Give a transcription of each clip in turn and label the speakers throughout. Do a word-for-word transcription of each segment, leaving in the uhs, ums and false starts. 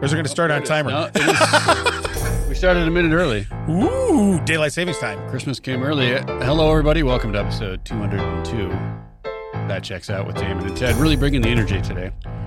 Speaker 1: Or is it going to start on timer?
Speaker 2: No, it is. We started a minute early.
Speaker 1: Ooh, daylight savings time.
Speaker 2: Christmas came early. Hello, everybody. Welcome to episode two hundred two. That checks out with Damon and Ted. Really bringing the energy today.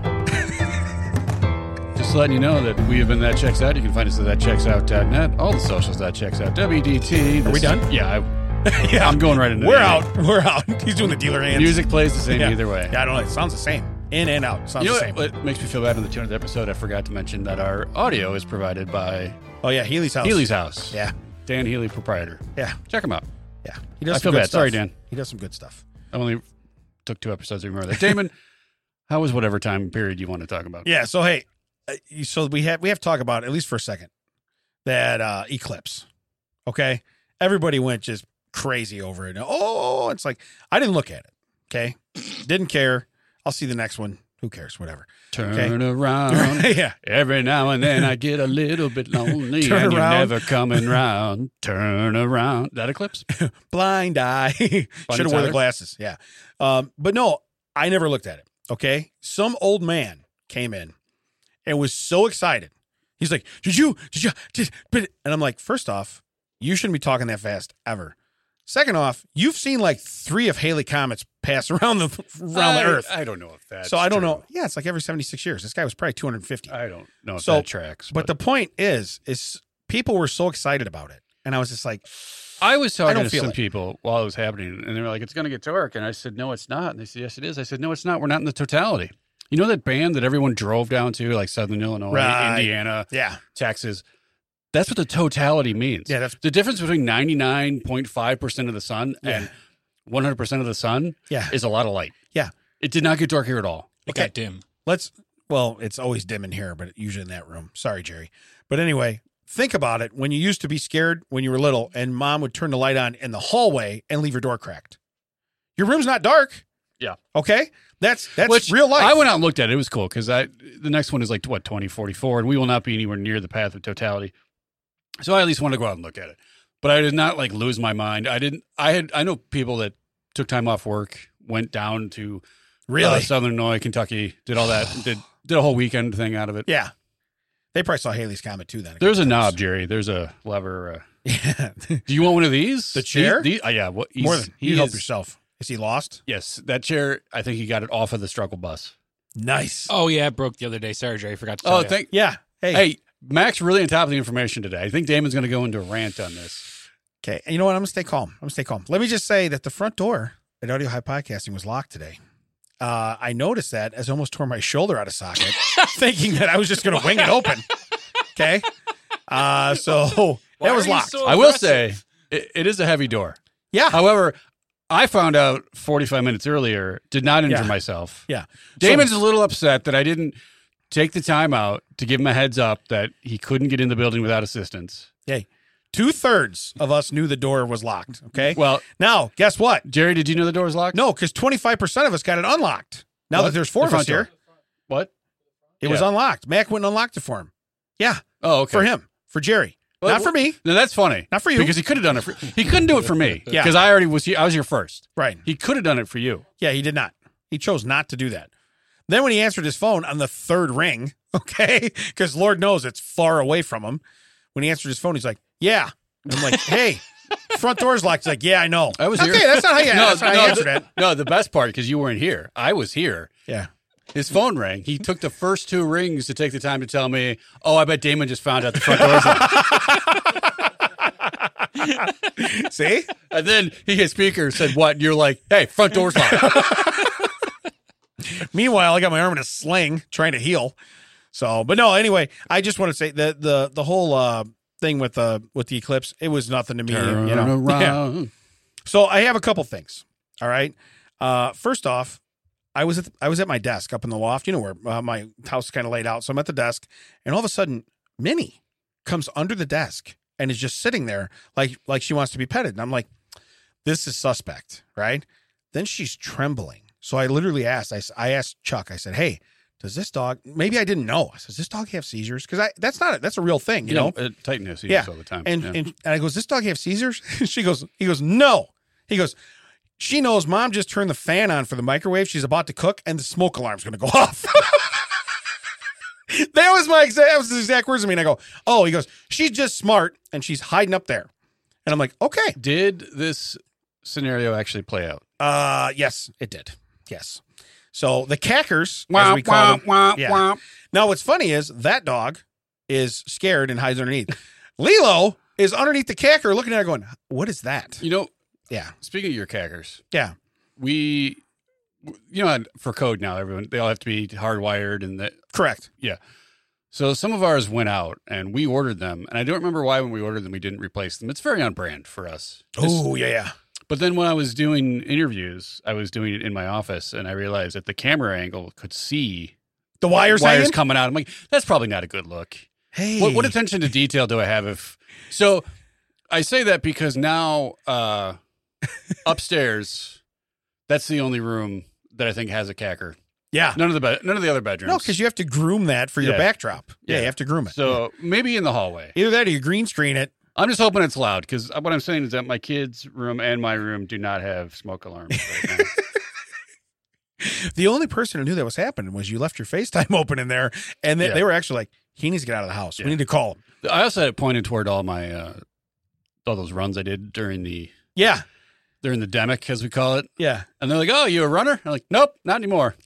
Speaker 2: Just letting you know that we have been That Checks Out. You can find us at that checks out dot net. All the socials, That Checks Out. W D T.
Speaker 1: Are we done?
Speaker 2: Yeah. I, yeah. I'm going right into
Speaker 1: We're
Speaker 2: the
Speaker 1: out. We're out. He's doing the dealer hands.
Speaker 2: Music plays the same
Speaker 1: yeah.
Speaker 2: either way.
Speaker 1: Yeah, I don't know. It sounds the same. In and out. Sounds
Speaker 2: you know
Speaker 1: the same.
Speaker 2: What, what makes me feel bad in the two hundredth episode? I forgot to mention that our audio is provided by
Speaker 1: Oh, yeah. Healy's house.
Speaker 2: Healy's House.
Speaker 1: Yeah.
Speaker 2: Dan Healy, proprietor.
Speaker 1: Yeah.
Speaker 2: Check him out.
Speaker 1: Yeah. He does
Speaker 2: I
Speaker 1: some
Speaker 2: feel
Speaker 1: good
Speaker 2: bad.
Speaker 1: stuff.
Speaker 2: Sorry, Dan.
Speaker 1: He does some good stuff.
Speaker 2: I only took two episodes to remember that. Damon, how was whatever time period you want to talk about?
Speaker 1: Yeah. So, hey, uh, so we have we have to talk about, at least for a second, that uh, eclipse. Okay? Everybody went just crazy over it. Oh, it's like, I didn't look at it. Okay? Didn't care. I'll see the next one. Who cares? Whatever.
Speaker 2: Turn
Speaker 1: okay?
Speaker 2: around.
Speaker 1: Yeah.
Speaker 2: Every now and then I get a little bit lonely.
Speaker 1: Turn
Speaker 2: and
Speaker 1: around.
Speaker 2: You're never coming round. Turn around. That Eclipse?
Speaker 1: Blind eye. Should have worn the glasses. Yeah. Um, but no, I never looked at it. Okay. Some old man came in and was so excited. He's like, did you, did you, did, but, and I'm like, first off, you shouldn't be talking that fast ever. Second off, you've seen like three of Halley comets pass around the around
Speaker 2: I,
Speaker 1: the Earth.
Speaker 2: I don't know if that's
Speaker 1: So I don't
Speaker 2: true.
Speaker 1: know. Yeah, it's like every seventy-six years. This guy was probably two hundred fifty.
Speaker 2: I don't know if
Speaker 1: So,
Speaker 2: that tracks.
Speaker 1: But, but the point is, is people were so excited about it. And I was just like,
Speaker 2: I was
Speaker 1: I
Speaker 2: talking
Speaker 1: don't
Speaker 2: to
Speaker 1: feel
Speaker 2: some
Speaker 1: it.
Speaker 2: people while it was happening, and they were like, it's going to get dark. And I said, no, it's not. And they said, yes, it is. I said, no, it's not. We're not in the totality. You know that band that everyone drove down to, like Southern Illinois,
Speaker 1: Right.
Speaker 2: Indiana,
Speaker 1: yeah,
Speaker 2: Texas? That's what the totality means.
Speaker 1: yeah, that's,
Speaker 2: The difference between ninety-nine point five percent of the sun
Speaker 1: Yeah.
Speaker 2: and one hundred percent of the sun
Speaker 1: yeah.
Speaker 2: is a lot of light.
Speaker 1: Yeah.
Speaker 2: It did not get dark here at all.
Speaker 3: It
Speaker 1: Okay.
Speaker 3: got dim.
Speaker 1: Let's, well, it's always dim in here, but usually in that room. Sorry, Jerry. But anyway, think about it. When you used to be scared when you were little and mom would turn the light on in the hallway and leave your door cracked. Your room's not dark.
Speaker 2: Yeah.
Speaker 1: Okay. That's, that's
Speaker 2: Which
Speaker 1: real life.
Speaker 2: I went out and looked at it. It was cool because I the next one is like, what, twenty forty-four, and we will not be anywhere near the path of totality. So I at least want to go out and look at it. But I did not like lose my mind. I didn't, I had, I know people that took time off work, went down to
Speaker 1: Really?
Speaker 2: uh, Southern Illinois, Kentucky, did all that, did did a whole weekend thing out of it.
Speaker 1: Yeah. They probably saw Haley's Comet too then.
Speaker 2: There's a knob, Jerry. There's a lever. Uh,
Speaker 1: Yeah.
Speaker 2: do you want one of these?
Speaker 1: The chair?
Speaker 2: These, these, uh, yeah. What,
Speaker 1: More
Speaker 2: he's-
Speaker 1: than,
Speaker 2: he
Speaker 1: you help
Speaker 2: is-
Speaker 1: yourself. Is he lost?
Speaker 2: Yes, that chair, I think he got it off of the struggle bus.
Speaker 1: Nice.
Speaker 3: Oh, yeah, it broke the other day. Sorry, Jerry. I forgot to tell
Speaker 2: Oh,
Speaker 3: you.
Speaker 2: thank
Speaker 1: Yeah. Hey.
Speaker 2: Hey, Max, really on top of the information today. I think Damon's going to go into a rant on this.
Speaker 1: Okay. And you know what? I'm going to stay calm. I'm going to stay calm. Let me just say that the front door at Audio High Podcasting was locked today. Uh, I noticed that as I almost tore my shoulder out of socket, thinking that I was just going to wing it open. Okay. Uh, so
Speaker 3: Why
Speaker 1: that was
Speaker 3: are you
Speaker 1: locked.
Speaker 3: so
Speaker 2: I will
Speaker 3: aggressive?
Speaker 2: say, it, it is a heavy door.
Speaker 1: Yeah.
Speaker 2: However, I found out forty-five minutes earlier, did not injure
Speaker 1: Yeah.
Speaker 2: myself.
Speaker 1: Yeah.
Speaker 2: Damon's
Speaker 1: So-
Speaker 2: a little upset that I didn't take the time out to give him a heads up that he couldn't get in the building without assistance.
Speaker 1: Hey, two thirds of us knew the door was locked. Okay.
Speaker 2: Well,
Speaker 1: Now, guess what?
Speaker 2: Jerry, did you know the door was locked?
Speaker 1: No, because twenty-five percent of us got it unlocked. Now
Speaker 2: What?
Speaker 1: that there's four
Speaker 2: The
Speaker 1: of us
Speaker 2: front door.
Speaker 1: here,
Speaker 2: What?
Speaker 1: it was
Speaker 2: Yeah.
Speaker 1: unlocked. Mac went and unlocked it for him. Yeah.
Speaker 2: Oh, okay.
Speaker 1: For him. For Jerry.
Speaker 2: Well,
Speaker 1: Not for me.
Speaker 2: No, that's funny.
Speaker 1: Not for you.
Speaker 2: Because he could have done it for he couldn't do it for me.
Speaker 1: Yeah.
Speaker 2: Because I already was here. I was here first.
Speaker 1: Right.
Speaker 2: He could have done it for you.
Speaker 1: Yeah, he did not. He chose not to do that. Then when he answered his phone on the third ring, okay, because Lord knows it's far away from him. When he answered his phone, he's like, yeah. And I'm like, hey, front door's locked. He's like, yeah, I know.
Speaker 2: I was
Speaker 1: okay,
Speaker 2: here.
Speaker 1: that's not how you, that's not how you answered
Speaker 2: the,
Speaker 1: it.
Speaker 2: no, the best part, because you weren't here. I was here.
Speaker 1: Yeah.
Speaker 2: His phone rang. He took the first two rings to take the time to tell me, oh, I bet Damon just found out the front door's locked.
Speaker 1: See?
Speaker 2: And then he hit speaker, said what? And you're like, hey, front door's locked.
Speaker 1: Meanwhile, I got my arm in a sling trying to heal. So, but no, anyway, I just want to say that the the whole uh, thing with the with the eclipse, it was nothing to me.
Speaker 2: Turn
Speaker 1: you know? Yeah.
Speaker 2: around.
Speaker 1: So I have a couple things. All right. Uh, first off, I was at I was at my desk up in the loft. You know where uh, my house is kind of laid out. So I'm at the desk, and all of a sudden, Minnie comes under the desk and is just sitting there like like she wants to be petted. And I'm like, this is suspect, right? Then she's trembling. So I literally asked. I, s- I asked Chuck. I said, hey, does this dog? Maybe I didn't know. I said, does this dog have seizures? Because I that's not a, that's a real thing, you know.
Speaker 2: uh, Titan has seizures
Speaker 1: Yeah.
Speaker 2: all the time.
Speaker 1: And,
Speaker 2: yeah.
Speaker 1: and and I goes, this dog have seizures? She goes, he goes, no. He goes, she knows mom just turned the fan on for the microwave. She's about to cook, and the smoke alarm's going to go off. That was my exact, that was the exact words to me. And I go, oh, he goes, she's just smart and she's hiding up there. And I'm like, okay.
Speaker 2: Did this scenario actually play out?
Speaker 1: Uh, yes, it did. Yes. So the cackers, as we call them. Yeah. Now, what's funny is that dog is scared and hides underneath. Lilo is underneath the cacker looking at her going, what is that?
Speaker 2: You know,
Speaker 1: Yeah.
Speaker 2: speaking of your cackers,
Speaker 1: Yeah.
Speaker 2: we, you know, for code now, everyone, they all have to be hardwired and that.
Speaker 1: Correct.
Speaker 2: So some of ours went out and we ordered them. And I don't remember why when we ordered them, we didn't replace them. It's very on brand for us.
Speaker 1: Oh, yeah, yeah.
Speaker 2: But then when I was doing interviews, I was doing it in my office and I realized that the camera angle could see
Speaker 1: The wires,
Speaker 2: wires
Speaker 1: hanging?
Speaker 2: coming out. I'm like, that's probably not a good look.
Speaker 1: Hey.
Speaker 2: What, what attention to detail do I have if so I say that because now uh upstairs that's the only room that I think has a cacker.
Speaker 1: Yeah.
Speaker 2: None of the be- none of the other bedrooms.
Speaker 1: No, because you have to groom that for your
Speaker 2: Yeah.
Speaker 1: backdrop. Yeah,
Speaker 2: Yeah.
Speaker 1: you have to groom it.
Speaker 2: So maybe in the hallway.
Speaker 1: Either that or you green screen it.
Speaker 2: I'm just hoping it's loud because what I'm saying is that my kids' room and my room do not have smoke alarms right now.
Speaker 1: The only person who knew that was happening was you left your FaceTime open in there, and they,
Speaker 2: Yeah.
Speaker 1: they were actually like, he needs to get out of the house.
Speaker 2: Yeah.
Speaker 1: We need to call him.
Speaker 2: I also had it pointed toward all my uh all those runs I did during the
Speaker 1: Yeah.
Speaker 2: during the demic, as we call it.
Speaker 1: Yeah.
Speaker 2: And they're like, "Oh, you a runner?" I'm like, "Nope, not anymore."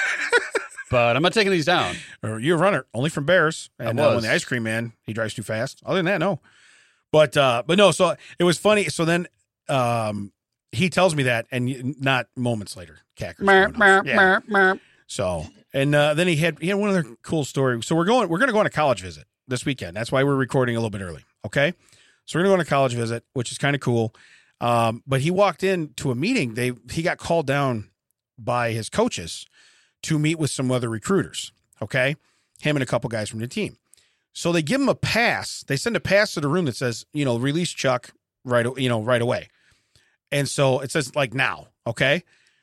Speaker 2: But I'm not taking these down.
Speaker 1: Or you're a runner, only from Bears. And
Speaker 2: I
Speaker 1: uh, when
Speaker 2: was.
Speaker 1: the ice cream man, he drives too fast. Other than that, no. But uh, but no, so it was funny. So then um, he tells me that, and y- not moments later, Cackers. going off. Yeah. So and uh, then he had he had one other cool story. So we're going we're going to go on a college visit this weekend. That's why we're recording a little bit early. Okay, so we're going to go on a college visit, which is kind of cool. Um, but he walked into a meeting. They he got called down by his coaches to meet with some other recruiters. Okay, him and a couple guys from the team. So they give him a pass. They send a pass to the room that says, you know, release Chuck right, you know, right away. And so it says like now. Okay,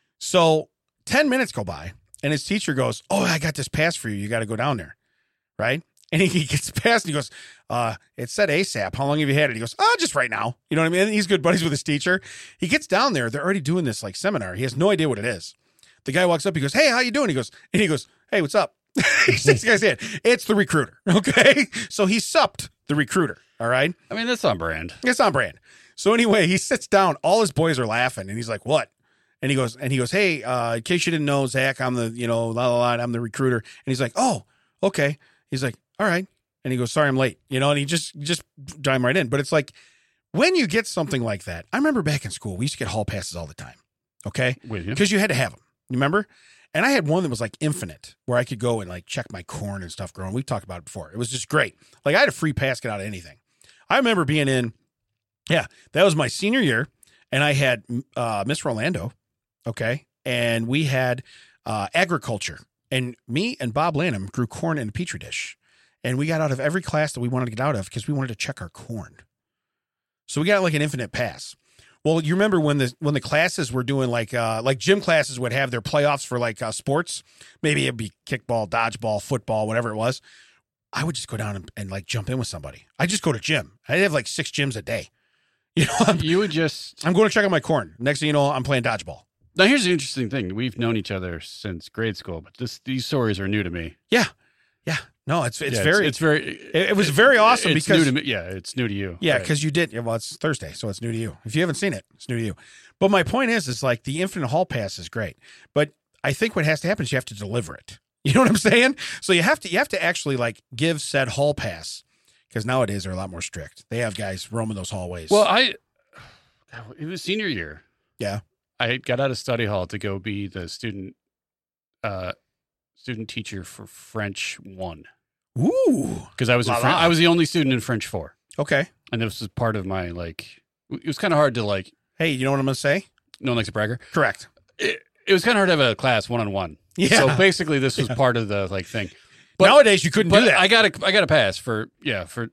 Speaker 1: so ten minutes go by. And his teacher goes, oh, I got this pass for you. You got to go down there. Right. And he, he gets past and he goes, uh, it said ASAP. How long have you had it? He goes, oh, just right now. You know what I mean? And he's good buddies with his teacher. He gets down there. They're already doing this like seminar. He has no idea what it is. The guy walks up. He goes, hey, how you doing? He goes, and he goes, hey, what's up? He shakes the guy's hand. It's the recruiter. Okay. So he supped the recruiter. All right.
Speaker 2: I mean, that's on brand.
Speaker 1: It's on brand. So anyway, he sits down. All his boys are laughing. And he's like, what? And he goes, and he goes, hey, uh, in case you didn't know, Zach, I'm the, you know, la la la, I'm the recruiter. And he's like, oh, okay. He's like, all right. And he goes, sorry, I'm late. You know, and he just, just dive right in. But it's like, when you get something like that, I remember back in school, we used to get hall passes all the time. Okay.
Speaker 2: With you.
Speaker 1: Because you had to have them. You remember? And I had one that was like infinite, where I could go and like check my corn and stuff growing. We've talked about it before. It was just great. Like I had a free pass get out of anything. I remember being in, yeah, that was my senior year. And I had uh, Miss Rolando. Okay. And we had uh, agriculture. And me and Bob Lanham grew corn in a petri dish. And we got out of every class that we wanted to get out of because we wanted to check our corn. So we got like an infinite pass. Well, you remember when the when the classes were doing like uh, like gym classes would have their playoffs for like uh, sports. Maybe it'd be kickball, dodgeball, football, whatever it was. I would just go down and, and like jump in with somebody. I just go to gym. I'd have like six gyms a day. You know, I'm,
Speaker 2: You would just.
Speaker 1: I'm going to check out my corn. Next thing you know, I'm playing dodgeball.
Speaker 2: Now, here's the interesting thing. We've known each other since grade school, but this these stories are new to me.
Speaker 1: Yeah, yeah. No, it's it's
Speaker 2: Yeah,
Speaker 1: very
Speaker 2: It's, very.
Speaker 1: it, it was very awesome
Speaker 2: it's
Speaker 1: because
Speaker 2: new to me. Yeah, it's new to you.
Speaker 1: yeah,
Speaker 2: Right.
Speaker 1: because you did. Well, it's Thursday, so it's new to you. If you haven't seen it, it's new to you. But my point is, is like the infinite hall pass is great, but I think what has to happen is you have to deliver it. You know what I'm saying? So you have to you have to actually like give said hall pass because nowadays they're a lot more strict. They have guys roaming those hallways.
Speaker 2: Well, I. It was senior year.
Speaker 1: Yeah.
Speaker 2: I got out of study hall to go be the student, uh, student teacher for French one.
Speaker 1: Ooh.
Speaker 2: Because I was in
Speaker 1: La
Speaker 2: Fren-
Speaker 1: la.
Speaker 2: I was the only student in French four,
Speaker 1: Okay.
Speaker 2: and this was part of my like. It was kind of hard to like.
Speaker 1: Hey, you know what I'm going to say?
Speaker 2: No one likes a bragger.
Speaker 1: Correct.
Speaker 2: It, it was kind of hard to have a class one on one.
Speaker 1: Yeah.
Speaker 2: So basically, this was part of the like thing.
Speaker 1: But nowadays you couldn't
Speaker 2: But
Speaker 1: do that.
Speaker 2: I got a I got a pass for yeah for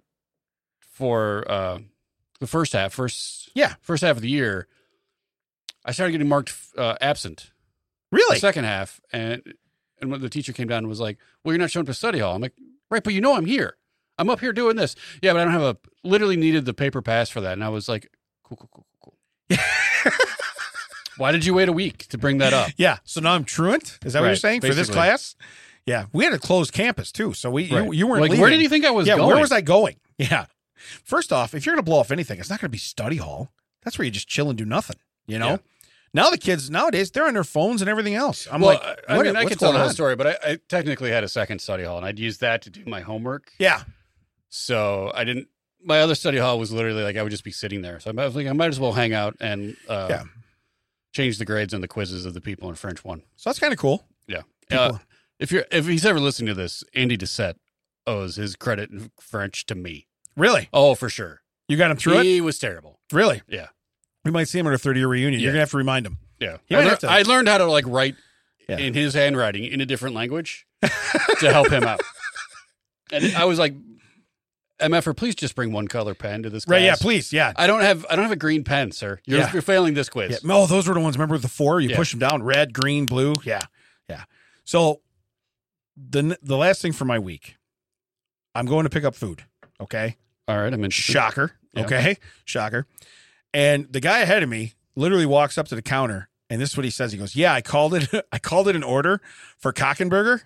Speaker 2: for uh, the first half first
Speaker 1: Yeah.
Speaker 2: first half of the year. I started getting marked uh, absent.
Speaker 1: really?
Speaker 2: The second half, and and when the teacher came down and was like, "Well, you're not showing up to study hall." I'm like, "Right, but you know I'm here. I'm up here doing this." Yeah, but I don't have a literally needed the paper pass for that, and I was like, "Cool, cool, cool, cool, cool." Why did you wait a week to bring that up?
Speaker 1: Yeah. So now I'm truant. Is that what you're
Speaker 2: Right,
Speaker 1: saying for this
Speaker 2: basically.
Speaker 1: class? Yeah, we had a closed campus too, so we
Speaker 2: Right.
Speaker 1: you, you weren't
Speaker 2: like,
Speaker 1: leaving.
Speaker 2: where did you think I was
Speaker 1: yeah,
Speaker 2: going?
Speaker 1: where was I going? Yeah. First off, if you're going to blow off anything, it's not going to be study hall. That's where you just chill and do nothing. You know.
Speaker 2: Yeah.
Speaker 1: Now the kids nowadays they're on their phones and everything else. I'm
Speaker 2: well,
Speaker 1: like,
Speaker 2: I
Speaker 1: what,
Speaker 2: mean, I
Speaker 1: what's
Speaker 2: could tell
Speaker 1: going
Speaker 2: the whole
Speaker 1: on?
Speaker 2: story, but I, I technically had a second study hall, and I'd use that to do my homework.
Speaker 1: Yeah.
Speaker 2: So I didn't. My other study hall was literally like I would just be sitting there. So I was like, I might as well hang out and uh,
Speaker 1: Yeah.
Speaker 2: change the grades on the quizzes of the people in French one.
Speaker 1: So that's kind of cool.
Speaker 2: Yeah.
Speaker 1: People-
Speaker 2: Uh, if you're if he's ever listening to this, Andy Dissette owes his credit in French to me.
Speaker 1: Really?
Speaker 2: Oh, for sure.
Speaker 1: You got him through it?
Speaker 2: He was terrible.
Speaker 1: Really?
Speaker 2: Yeah.
Speaker 1: We might see him at a thirty year reunion.
Speaker 2: Yeah.
Speaker 1: You're gonna have to remind him.
Speaker 2: Yeah.
Speaker 1: You
Speaker 2: I,
Speaker 1: might
Speaker 2: lear-
Speaker 1: have to-
Speaker 2: I learned how to like write
Speaker 1: Yeah.
Speaker 2: in his handwriting in a different language to help him out. And I was like, M F R, please just bring one color pen to this class.
Speaker 1: Right? Yeah. Please. Yeah.
Speaker 2: I don't have I don't have a green pen, sir. You're,
Speaker 1: Yeah.
Speaker 2: you're failing this quiz.
Speaker 1: Yeah. Oh, those were the ones. Remember the four? You
Speaker 2: Yeah.
Speaker 1: push them down: red, green, blue. Yeah. Yeah. So the the last thing for my week, I'm going to pick up food. Okay.
Speaker 2: All right, I'm interested.
Speaker 1: Shocker.
Speaker 2: Yeah.
Speaker 1: Okay. Shocker. And the guy ahead of me literally walks up to the counter, and this is what he says. He goes, "Yeah, I called it. I called it an order for Cockenburger."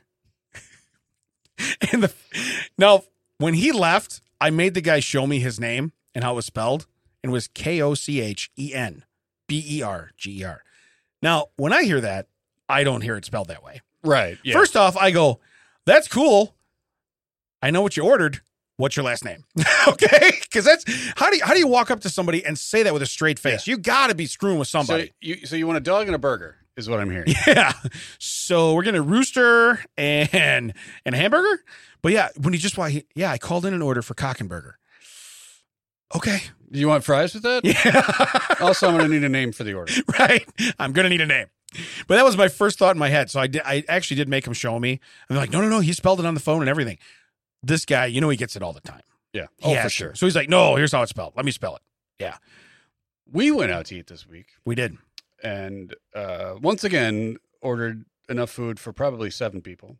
Speaker 1: and the now when he left, I made the guy show me his name and how it was spelled, and it was K O C H E N B E R G E R. Now, when I hear that, I don't hear it spelled that way.
Speaker 2: Right. Yeah.
Speaker 1: First off, I go, "That's cool. I know what you ordered. What's your last name?" Okay, because that's how do you how do you walk up to somebody and say that with a straight face? You got to be screwing with
Speaker 2: so
Speaker 1: somebody.
Speaker 2: you so you want a dog and a burger is what I'm hearing.
Speaker 1: Yeah. So we're gonna rooster and and a hamburger. But yeah, when he just why yeah, I called in an order for Cockenburger. Okay.
Speaker 2: Do you want fries with that?
Speaker 1: Yeah.
Speaker 2: Also, I'm going to need a name for the order.
Speaker 1: Right. I'm gonna need a name. But that was my first thought in my head. So I did, I actually did make him show me. I'm like, no, no, no. He spelled it on the phone and everything. This guy, you know, he gets it all the time.
Speaker 2: Yeah.
Speaker 1: He
Speaker 2: Oh,
Speaker 1: has
Speaker 2: for
Speaker 1: to.
Speaker 2: sure.
Speaker 1: So he's like, no, here's how it's spelled. Let me spell it. Yeah,
Speaker 2: We went out to eat this week
Speaker 1: we did.
Speaker 2: and uh, once again ordered enough food for probably seven people.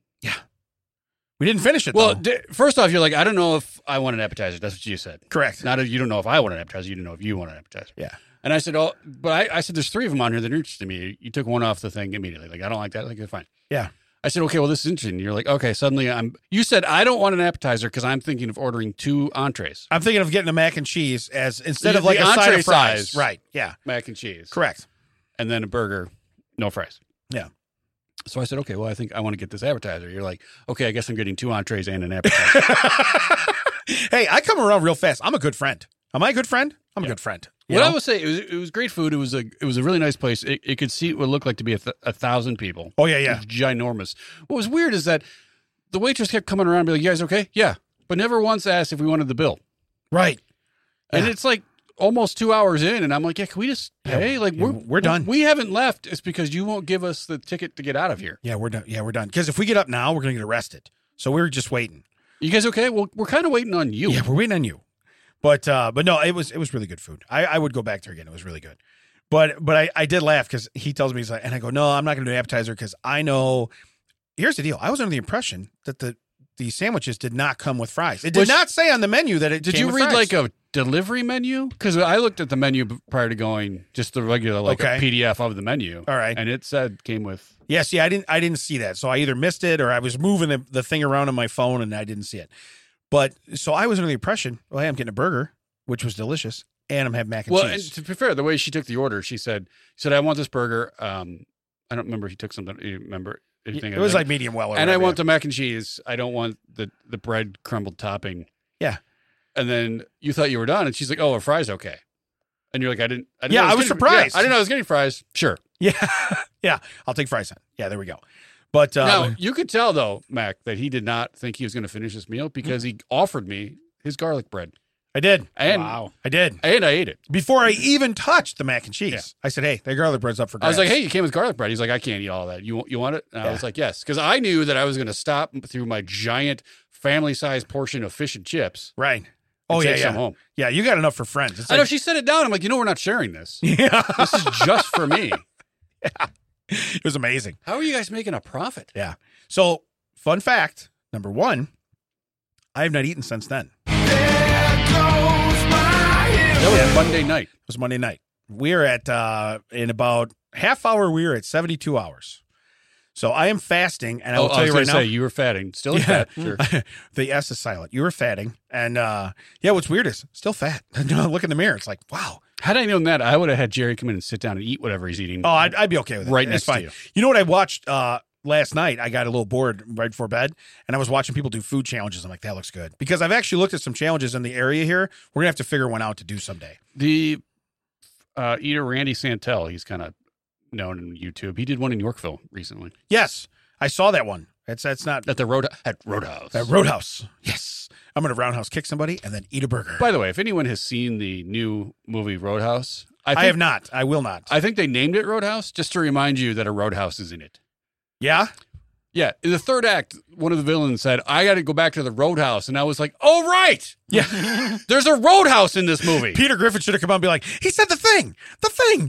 Speaker 1: We didn't finish it.
Speaker 2: Well,
Speaker 1: though.
Speaker 2: d- first off, you're like, I don't know if I want an appetizer. That's what you said.
Speaker 1: Correct.
Speaker 2: Not if you don't know if I want an appetizer. You don't know if you want an appetizer.
Speaker 1: Yeah.
Speaker 2: And I said, oh, but I, I said, there's three of them on here that are interested in me. You took one off the thing immediately. Like, I don't like that. Like, it's fine.
Speaker 1: Yeah.
Speaker 2: I said, okay, well, this is interesting. You're like, okay, suddenly I'm, you said, I don't want an appetizer because I'm thinking of ordering two entrees,
Speaker 1: I'm thinking of getting a mac and cheese as instead
Speaker 2: The-
Speaker 1: of like
Speaker 2: the
Speaker 1: a side
Speaker 2: entree
Speaker 1: of fries.
Speaker 2: size.
Speaker 1: Right. Yeah.
Speaker 2: mac and cheese,
Speaker 1: Correct.
Speaker 2: and then a burger, no fries.
Speaker 1: Yeah.
Speaker 2: So I said, okay, well, I think I want to get this appetizer. You're like, okay, I guess I'm getting two entrees and an appetizer.
Speaker 1: Hey, I come around real fast. I'm a good friend. Am I a good friend? I'm a
Speaker 2: Yeah.
Speaker 1: good friend. You
Speaker 2: What
Speaker 1: know?
Speaker 2: I would say, it was it was great food. It was a it was a really nice place. It, it could seat what looked like to be a, th- a thousand people.
Speaker 1: Oh yeah,
Speaker 2: It
Speaker 1: yeah.
Speaker 2: was ginormous. What was weird is that the waitress kept coming around and be like, you guys okay? Yeah. But never once asked if we wanted the bill.
Speaker 1: Right.
Speaker 2: And
Speaker 1: Yeah.
Speaker 2: it's like almost two hours in, and I'm like, yeah, can we just
Speaker 1: Yeah,
Speaker 2: pay? Like,
Speaker 1: yeah,
Speaker 2: we're,
Speaker 1: we're done.
Speaker 2: We haven't left. It's because you won't give us the ticket to get out of here.
Speaker 1: Yeah, we're done. Yeah, we're done. Because if we get up now, we're gonna get arrested. So we're just waiting.
Speaker 2: You guys okay? Well, we're kind of waiting on you.
Speaker 1: Yeah, we're waiting on you. But uh, but no, it was it was really good food. I, I would go back there again. It was really good. But but I, I did laugh because he tells me he's like, and I go, no, I'm not gonna do an appetizer because I know. Here's the deal. I was under the impression that the the sandwiches did not come with fries. It did
Speaker 2: Was-
Speaker 1: not say on the menu that it
Speaker 2: Did
Speaker 1: came
Speaker 2: you
Speaker 1: with
Speaker 2: read
Speaker 1: fries.
Speaker 2: like a delivery menu? Because I looked at the menu b- prior to going, just the regular like
Speaker 1: Okay.
Speaker 2: a P D F of the menu.
Speaker 1: All right.
Speaker 2: And it said came with.
Speaker 1: Yeah, see, I didn't I didn't see that. So I either missed it or I was moving the, the thing around on my phone and I didn't see it. But so I was under the impression, well, hey, I'm getting a burger, which was delicious, and I'm having mac and
Speaker 2: Well, and
Speaker 1: cheese.
Speaker 2: to be fair, the way she took the order, she said, she said, I want this burger. Um, I don't remember if he took something. You remember anything?
Speaker 1: It was like medium well. Or
Speaker 2: and I
Speaker 1: whatever,
Speaker 2: want the mac and cheese. I don't want the the bread crumbled topping.
Speaker 1: Yeah.
Speaker 2: And then you thought you were done, and she's like, "Oh, are fries okay?" And you're like, "I didn't." I didn't
Speaker 1: Yeah,
Speaker 2: know
Speaker 1: I was
Speaker 2: getting-
Speaker 1: surprised.
Speaker 2: yeah, I didn't know I was getting fries. Sure.
Speaker 1: Yeah, yeah. I'll take fries on. Yeah, there we go. But uh,
Speaker 2: now you could tell though, Mac, that he did not think he was going to finish this meal because he offered me his garlic bread,
Speaker 1: I did.
Speaker 2: and
Speaker 3: Wow.
Speaker 1: I did.
Speaker 2: and I ate it.
Speaker 1: Before I even touched the mac and cheese,
Speaker 2: Yeah.
Speaker 1: I said, "Hey, that garlic bread's up for
Speaker 2: I
Speaker 1: grabs."
Speaker 2: was like, "Hey, you came with garlic bread." He's like, "I can't eat all that. You want you want it?" And I
Speaker 1: Yeah.
Speaker 2: was like, "Yes," because I knew that I was going to stop through my giant family-sized portion of fish and chips.
Speaker 1: right.
Speaker 2: and
Speaker 1: Oh yeah,
Speaker 2: take some
Speaker 1: yeah,
Speaker 2: home.
Speaker 1: yeah. You got enough for friends. It's
Speaker 2: I know
Speaker 1: like,
Speaker 2: she set it down. I'm like, you know, we're not sharing this.
Speaker 1: yeah,
Speaker 2: This is just for me.
Speaker 1: it was amazing.
Speaker 2: How are you guys making a profit?
Speaker 1: Yeah. So, fun fact number one, I have not eaten since then.
Speaker 2: That was Monday night.
Speaker 1: It was Monday night. We're at uh in about half hour. We were at seventy-two hours. So I am fasting, and I will
Speaker 2: Oh,
Speaker 1: tell
Speaker 2: I was
Speaker 1: you right
Speaker 2: gonna
Speaker 1: now.
Speaker 2: say you were fatting. Still
Speaker 1: Yeah.
Speaker 2: fat. Sure.
Speaker 1: The S is silent. You were fatting, and uh, yeah, what's weird is still fat. Look in the mirror. It's like, wow.
Speaker 2: Had I known that, I would have had Jerry come in and sit down and eat whatever he's eating.
Speaker 1: Oh, I'd, I'd be okay with it.
Speaker 2: Right
Speaker 1: It's
Speaker 2: next
Speaker 1: fine.
Speaker 2: to you.
Speaker 1: You know what I watched uh, last night? I got a little bored right before bed, and I was watching people do food challenges. I'm like, that looks good. Because I've actually looked at some challenges in the area here. We're going to have to figure one out to do someday.
Speaker 2: The uh, eater Randy Santel, he's kind of known in YouTube. He did one in Yorkville recently
Speaker 1: Yes, I saw that one. It's that's not
Speaker 2: at the road at Roadhouse.
Speaker 1: that Roadhouse. Yes. I'm going to roundhouse kick somebody and then eat a burger.
Speaker 2: By the way, if anyone has seen the new movie Roadhouse, I,
Speaker 1: I,
Speaker 2: think,
Speaker 1: have not. I will not.
Speaker 2: I think they named it Roadhouse just to remind you that a roadhouse is in it.
Speaker 1: yeah?
Speaker 2: Yeah, in the third act, one of the villains said, "I got to go back to the roadhouse," and I was like, "Oh right,
Speaker 1: Yeah.
Speaker 2: there's a roadhouse in this movie."
Speaker 1: Peter Griffin should have come out and be like, he said the thing. The thing.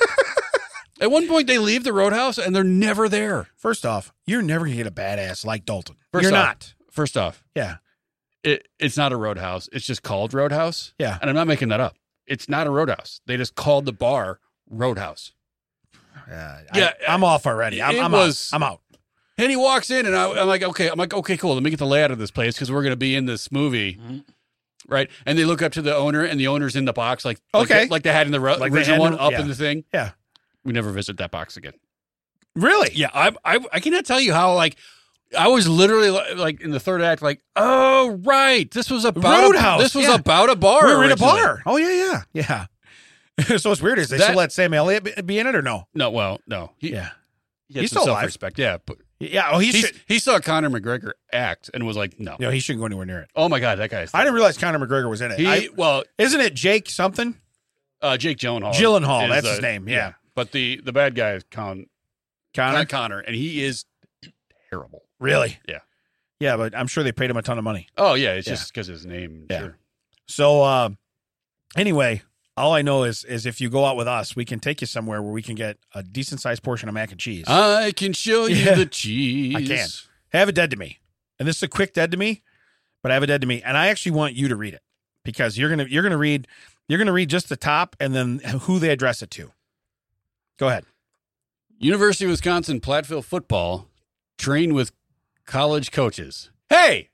Speaker 2: At one point, they leave the roadhouse and they're never there.
Speaker 1: First off, you're never going to get a badass like Dalton.
Speaker 2: First
Speaker 1: you're
Speaker 2: off,
Speaker 1: not.
Speaker 2: First off,
Speaker 1: Yeah.
Speaker 2: it, it's not a roadhouse. It's just called Roadhouse.
Speaker 1: Yeah.
Speaker 2: And I'm not making that up. It's not a roadhouse. They just called the bar Roadhouse.
Speaker 1: Uh,
Speaker 2: Yeah,
Speaker 1: I, I'm off already. I'm,
Speaker 2: it
Speaker 1: I'm
Speaker 2: was-
Speaker 1: out. I'm out.
Speaker 2: And he walks in, and I, I'm like, okay, I'm like, okay, cool. Let me get the layout of this place because we're going to be in this movie,
Speaker 3: Mhm.
Speaker 2: right? And they look up to the owner, and the owner's in the box, like like
Speaker 1: Okay.
Speaker 2: they, like they had in the ro-
Speaker 1: Like they
Speaker 2: original
Speaker 1: had
Speaker 2: one,
Speaker 1: in-
Speaker 2: up
Speaker 1: yeah.
Speaker 2: in the thing.
Speaker 1: Yeah.
Speaker 2: We never visit that box again.
Speaker 1: Really?
Speaker 2: Yeah, I, I I cannot tell you how like I was literally li- like in the third act, like, oh right, this was about
Speaker 1: Roadhouse,
Speaker 2: A, this was
Speaker 1: yeah.
Speaker 2: about a bar.
Speaker 1: We were in a
Speaker 2: originally.
Speaker 1: bar. Oh, yeah, yeah. Yeah. So what's weird is they
Speaker 2: That-
Speaker 1: still let Sam Elliott be- be in it or no?
Speaker 2: No, well, no, he,
Speaker 1: Yeah.
Speaker 2: he had
Speaker 1: He's
Speaker 2: some
Speaker 1: still alive.
Speaker 2: self-respect. Yeah, but
Speaker 1: Yeah. Oh, he
Speaker 2: he
Speaker 1: should.
Speaker 2: he saw Conor McGregor act and was like, no,
Speaker 1: No, he shouldn't go anywhere near it.
Speaker 2: oh my god, that guy. Is
Speaker 1: I didn't realize Conor McGregor was in it.
Speaker 2: He
Speaker 1: I,
Speaker 2: well,
Speaker 1: isn't it Jake something?
Speaker 2: uh, Jake Gyllenhaal.
Speaker 1: Gyllenhaal,
Speaker 2: is,
Speaker 1: that's
Speaker 2: uh,
Speaker 1: his name, yeah.
Speaker 2: But the the bad guy is Con
Speaker 1: Connor?
Speaker 2: Connor, Connor, and he is terrible.
Speaker 1: Really?
Speaker 2: Yeah.
Speaker 1: Yeah, but I'm sure they paid him a ton of money.
Speaker 2: Oh yeah, it's
Speaker 1: Yeah.
Speaker 2: just because his name.
Speaker 1: Yeah.
Speaker 2: Sure.
Speaker 1: So uh, anyway, all I know is is if you go out with us, we can take you somewhere where we can get a decent sized portion of mac and cheese.
Speaker 2: I can show you
Speaker 1: Yeah.
Speaker 2: the cheese.
Speaker 1: I can. Have it dead to me. And this is a quick dead to me, but I have it dead to me. And I actually want you to read it because you're gonna you're gonna read you're gonna read just the top and then who they address it to. Go ahead.
Speaker 2: University of Wisconsin Platteville football train with college coaches. Hey,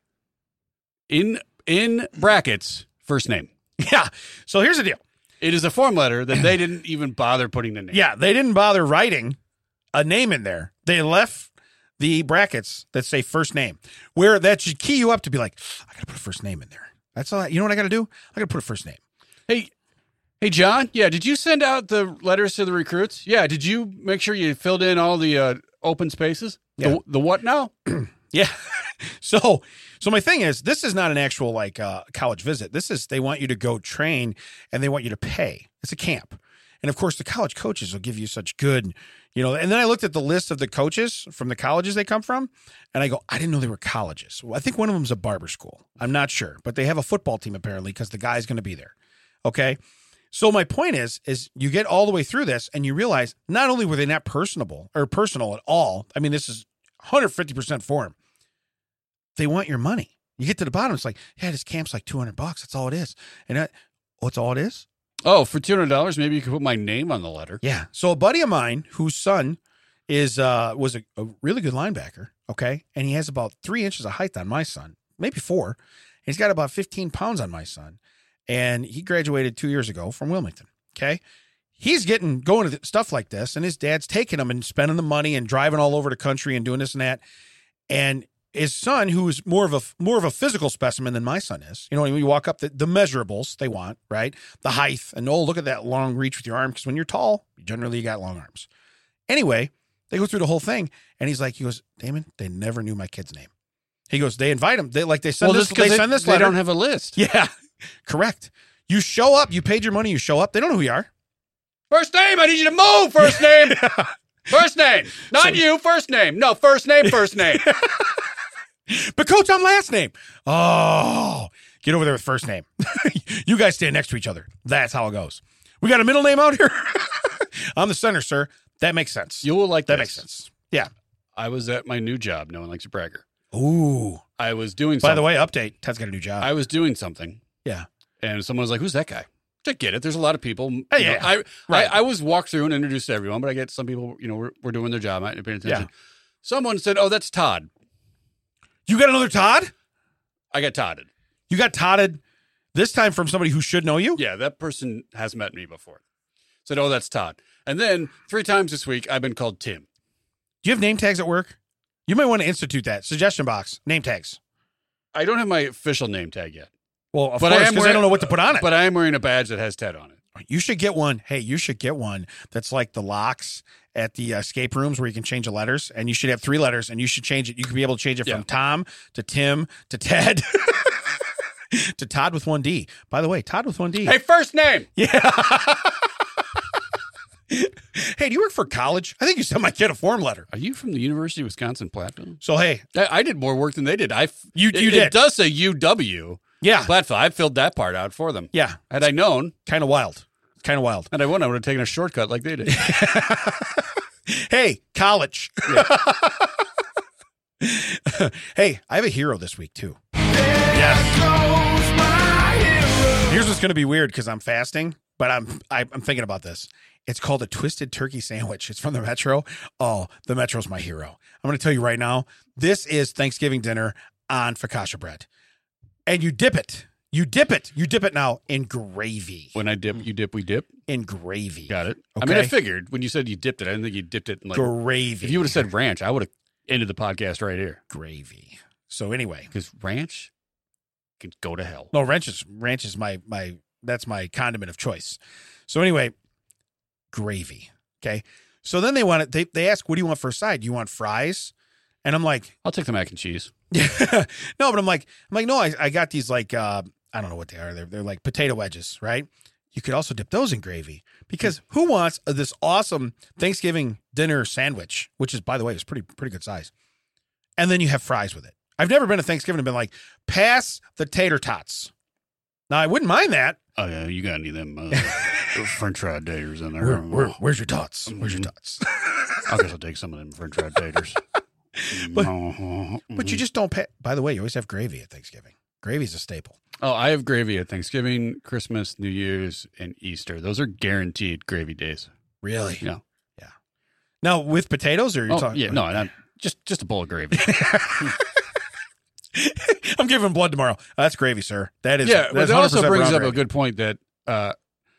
Speaker 2: in in brackets, first name.
Speaker 1: Yeah. So here's the deal.
Speaker 2: It is a form letter that they didn't even bother putting the name.
Speaker 1: Yeah, they didn't bother writing a name in there. They left the brackets that say first name, where that should key you up to be like, I gotta put a first name in there. That's all. I, you know what I gotta do? I gotta put a first name.
Speaker 2: Hey, hey, John. Yeah, did you send out the letters to the recruits? Yeah. Did you make sure you filled in all the uh, open spaces?
Speaker 1: Yeah.
Speaker 2: The, the what now?
Speaker 1: Yeah. So, so my thing is, this is not an actual like uh, college visit. This is they want you to go train and they want you to pay. It's a camp, and of course, the college coaches will give you such good, you know. And then I looked at the list of the coaches from the colleges they come from, and I go, I didn't know they were colleges. Well, I think one of them's a barber school. I'm not sure, but they have a football team apparently because the guy's going to be there. Okay. So my point is, is you get all the way through this and you realize not only were they not personable or personal at all. I mean, this is one hundred fifty percent for them. They want your money. You get to the bottom, it's like, yeah, this camp's like two hundred bucks. That's all it is. And that, oh, that's all it is?
Speaker 2: Oh, for two hundred dollars, maybe you could put my name on the letter.
Speaker 1: Yeah. So a buddy of mine whose son is uh was a, a really good linebacker, okay? And he has about three inches of height on my son, maybe four. He's got about fifteen pounds on my son. And he graduated two years ago from Wilmington, okay? He's getting going to stuff like this, and his dad's taking him and spending the money and driving all over the country and doing this and that. And his son, who's more of a more of a physical specimen than my son is, you know, when you walk up the, the measurables they want, right? The height, and oh, look at that long reach with your arm, because when you're tall, generally you got long arms. Anyway, they go through the whole thing, and he's like, he goes, Damon, they never knew my kid's name. He goes, they invite him, they like they send
Speaker 2: Well,
Speaker 1: this,
Speaker 2: that's 'cause
Speaker 1: they
Speaker 2: they,
Speaker 1: send this
Speaker 2: they
Speaker 1: letter.
Speaker 2: don't have a list.
Speaker 1: Yeah, correct. You show up, you paid your money, you show up. They don't know who you are.
Speaker 2: First name, I need you to move. First name. First name. Not
Speaker 1: So-
Speaker 2: you, first name. No, first name, first name.
Speaker 1: But coach, I'm last name. Oh, get over there with first name. You guys stand next to each other. That's how it goes. We got a middle name out here. I'm the center, sir. That makes sense.
Speaker 2: You will like
Speaker 1: that
Speaker 2: this.
Speaker 1: makes sense. Yeah.
Speaker 2: I was at my new job. No one likes a bragger.
Speaker 1: Ooh.
Speaker 2: I was doing
Speaker 1: By
Speaker 2: something.
Speaker 1: the way, update. Ted's got a new job.
Speaker 2: I was doing something.
Speaker 1: Yeah.
Speaker 2: And someone was like, who's that guy? I get it. There's a lot of people. you
Speaker 1: Hey,
Speaker 2: know,
Speaker 1: yeah.
Speaker 2: I,
Speaker 1: Right.
Speaker 2: I I was walked through and introduced to everyone, but I get some people, you know, we're, we're doing their job. I ain't paying attention.
Speaker 1: Yeah.
Speaker 2: Someone said, "Oh, that's Todd."
Speaker 1: You got another Todd?
Speaker 2: I got Todded.
Speaker 1: You got Todded this time from somebody who should know you?
Speaker 2: Yeah, that person has met me before. Said, "Oh, that's Todd." And then three times this week, I've been called Tim.
Speaker 1: Do you have name tags at work? You might want to institute that. Suggestion box, name tags.
Speaker 2: I don't have my official name tag yet.
Speaker 1: Well, of
Speaker 2: But I
Speaker 1: course,
Speaker 2: am
Speaker 1: because I
Speaker 2: wearing-
Speaker 1: don't know what to put on it.
Speaker 2: But I am wearing a badge that has Ted on it.
Speaker 1: You should get one. Hey, you should get one that's like the locks at the uh, escape rooms where you can change the letters, and you should have three letters, and you should change it. You could be able to change it
Speaker 2: Yeah.
Speaker 1: from Tom to Tim to Ted to Todd with one D. By the way, Todd with one D.
Speaker 2: Hey, first name.
Speaker 1: Yeah. Hey, do you work for college? I think you sent my kid a form letter.
Speaker 2: Are you from the University of Wisconsin-Platteville?
Speaker 1: So, hey,
Speaker 2: I, I did more work than they did. I f-
Speaker 1: You-
Speaker 2: it,
Speaker 1: you
Speaker 2: It
Speaker 1: did.
Speaker 2: does say U W
Speaker 1: yeah,
Speaker 2: Platteville. I filled that part out for them.
Speaker 1: yeah,
Speaker 2: Had I known,
Speaker 1: kind of wild. Kind of wild.
Speaker 2: and I won, I would have taken a shortcut like they did.
Speaker 1: Hey, college. Hey, I have a hero this week, too. Yeah. Here's what's going to be weird because I'm fasting, but I'm I, I'm thinking about this. It's called a twisted turkey sandwich. It's from the Metro. Oh, the Metro's my hero. I'm going to tell you right now, this is Thanksgiving dinner on focaccia bread. And you dip it. You dip it. You dip it now in gravy.
Speaker 2: When I dip, you dip, we dip.
Speaker 1: In gravy.
Speaker 2: Got it. I mean, I
Speaker 1: Okay.
Speaker 2: figured when you said you dipped it, I didn't think you dipped it in like.
Speaker 1: Gravy.
Speaker 2: If you would have said ranch, I would have ended the podcast right here.
Speaker 1: gravy. So anyway,
Speaker 2: Because ranch can go to hell.
Speaker 1: no, ranch is ranch is my my that's my condiment of choice. So anyway, gravy. Okay. So then they want it. They they ask, what do you want for a side? Do you want fries? And I'm like,
Speaker 2: I'll take the mac and cheese.
Speaker 1: no, but I'm like, I'm like, no, I, I got these like uh, I don't know what they are. They're they're like potato wedges, right? You could also dip those in gravy because who wants this awesome Thanksgiving dinner sandwich, which is, by the way, is pretty pretty good size, and then you have fries with it. I've never been to Thanksgiving and been like, pass the tater tots. Now I wouldn't mind that.
Speaker 2: Oh yeah, you got any of them uh, French fried taters in there?
Speaker 1: Where, where, where's your tots? Where's your
Speaker 2: Mhm.
Speaker 1: tots?
Speaker 2: I guess I'll take some of them French fried taters.
Speaker 1: But-
Speaker 2: Mhm.
Speaker 1: But you just don't pay. By the way, you always have gravy at Thanksgiving. Gravy's a staple.
Speaker 2: Oh, I have gravy at Thanksgiving, Christmas, New Year's, and Easter. Those are guaranteed gravy days.
Speaker 1: Really?
Speaker 2: Yeah.
Speaker 1: Yeah. Now with potatoes, or you're
Speaker 2: Oh,
Speaker 1: talking?
Speaker 2: yeah, no, not, just just a bowl of gravy.
Speaker 1: I'm giving blood tomorrow. Uh, that's gravy, sir. That is.
Speaker 2: yeah, but
Speaker 1: that's
Speaker 2: that also
Speaker 1: one hundred percent
Speaker 2: brings
Speaker 1: brown
Speaker 2: up a
Speaker 1: gravy.
Speaker 2: good point that uh,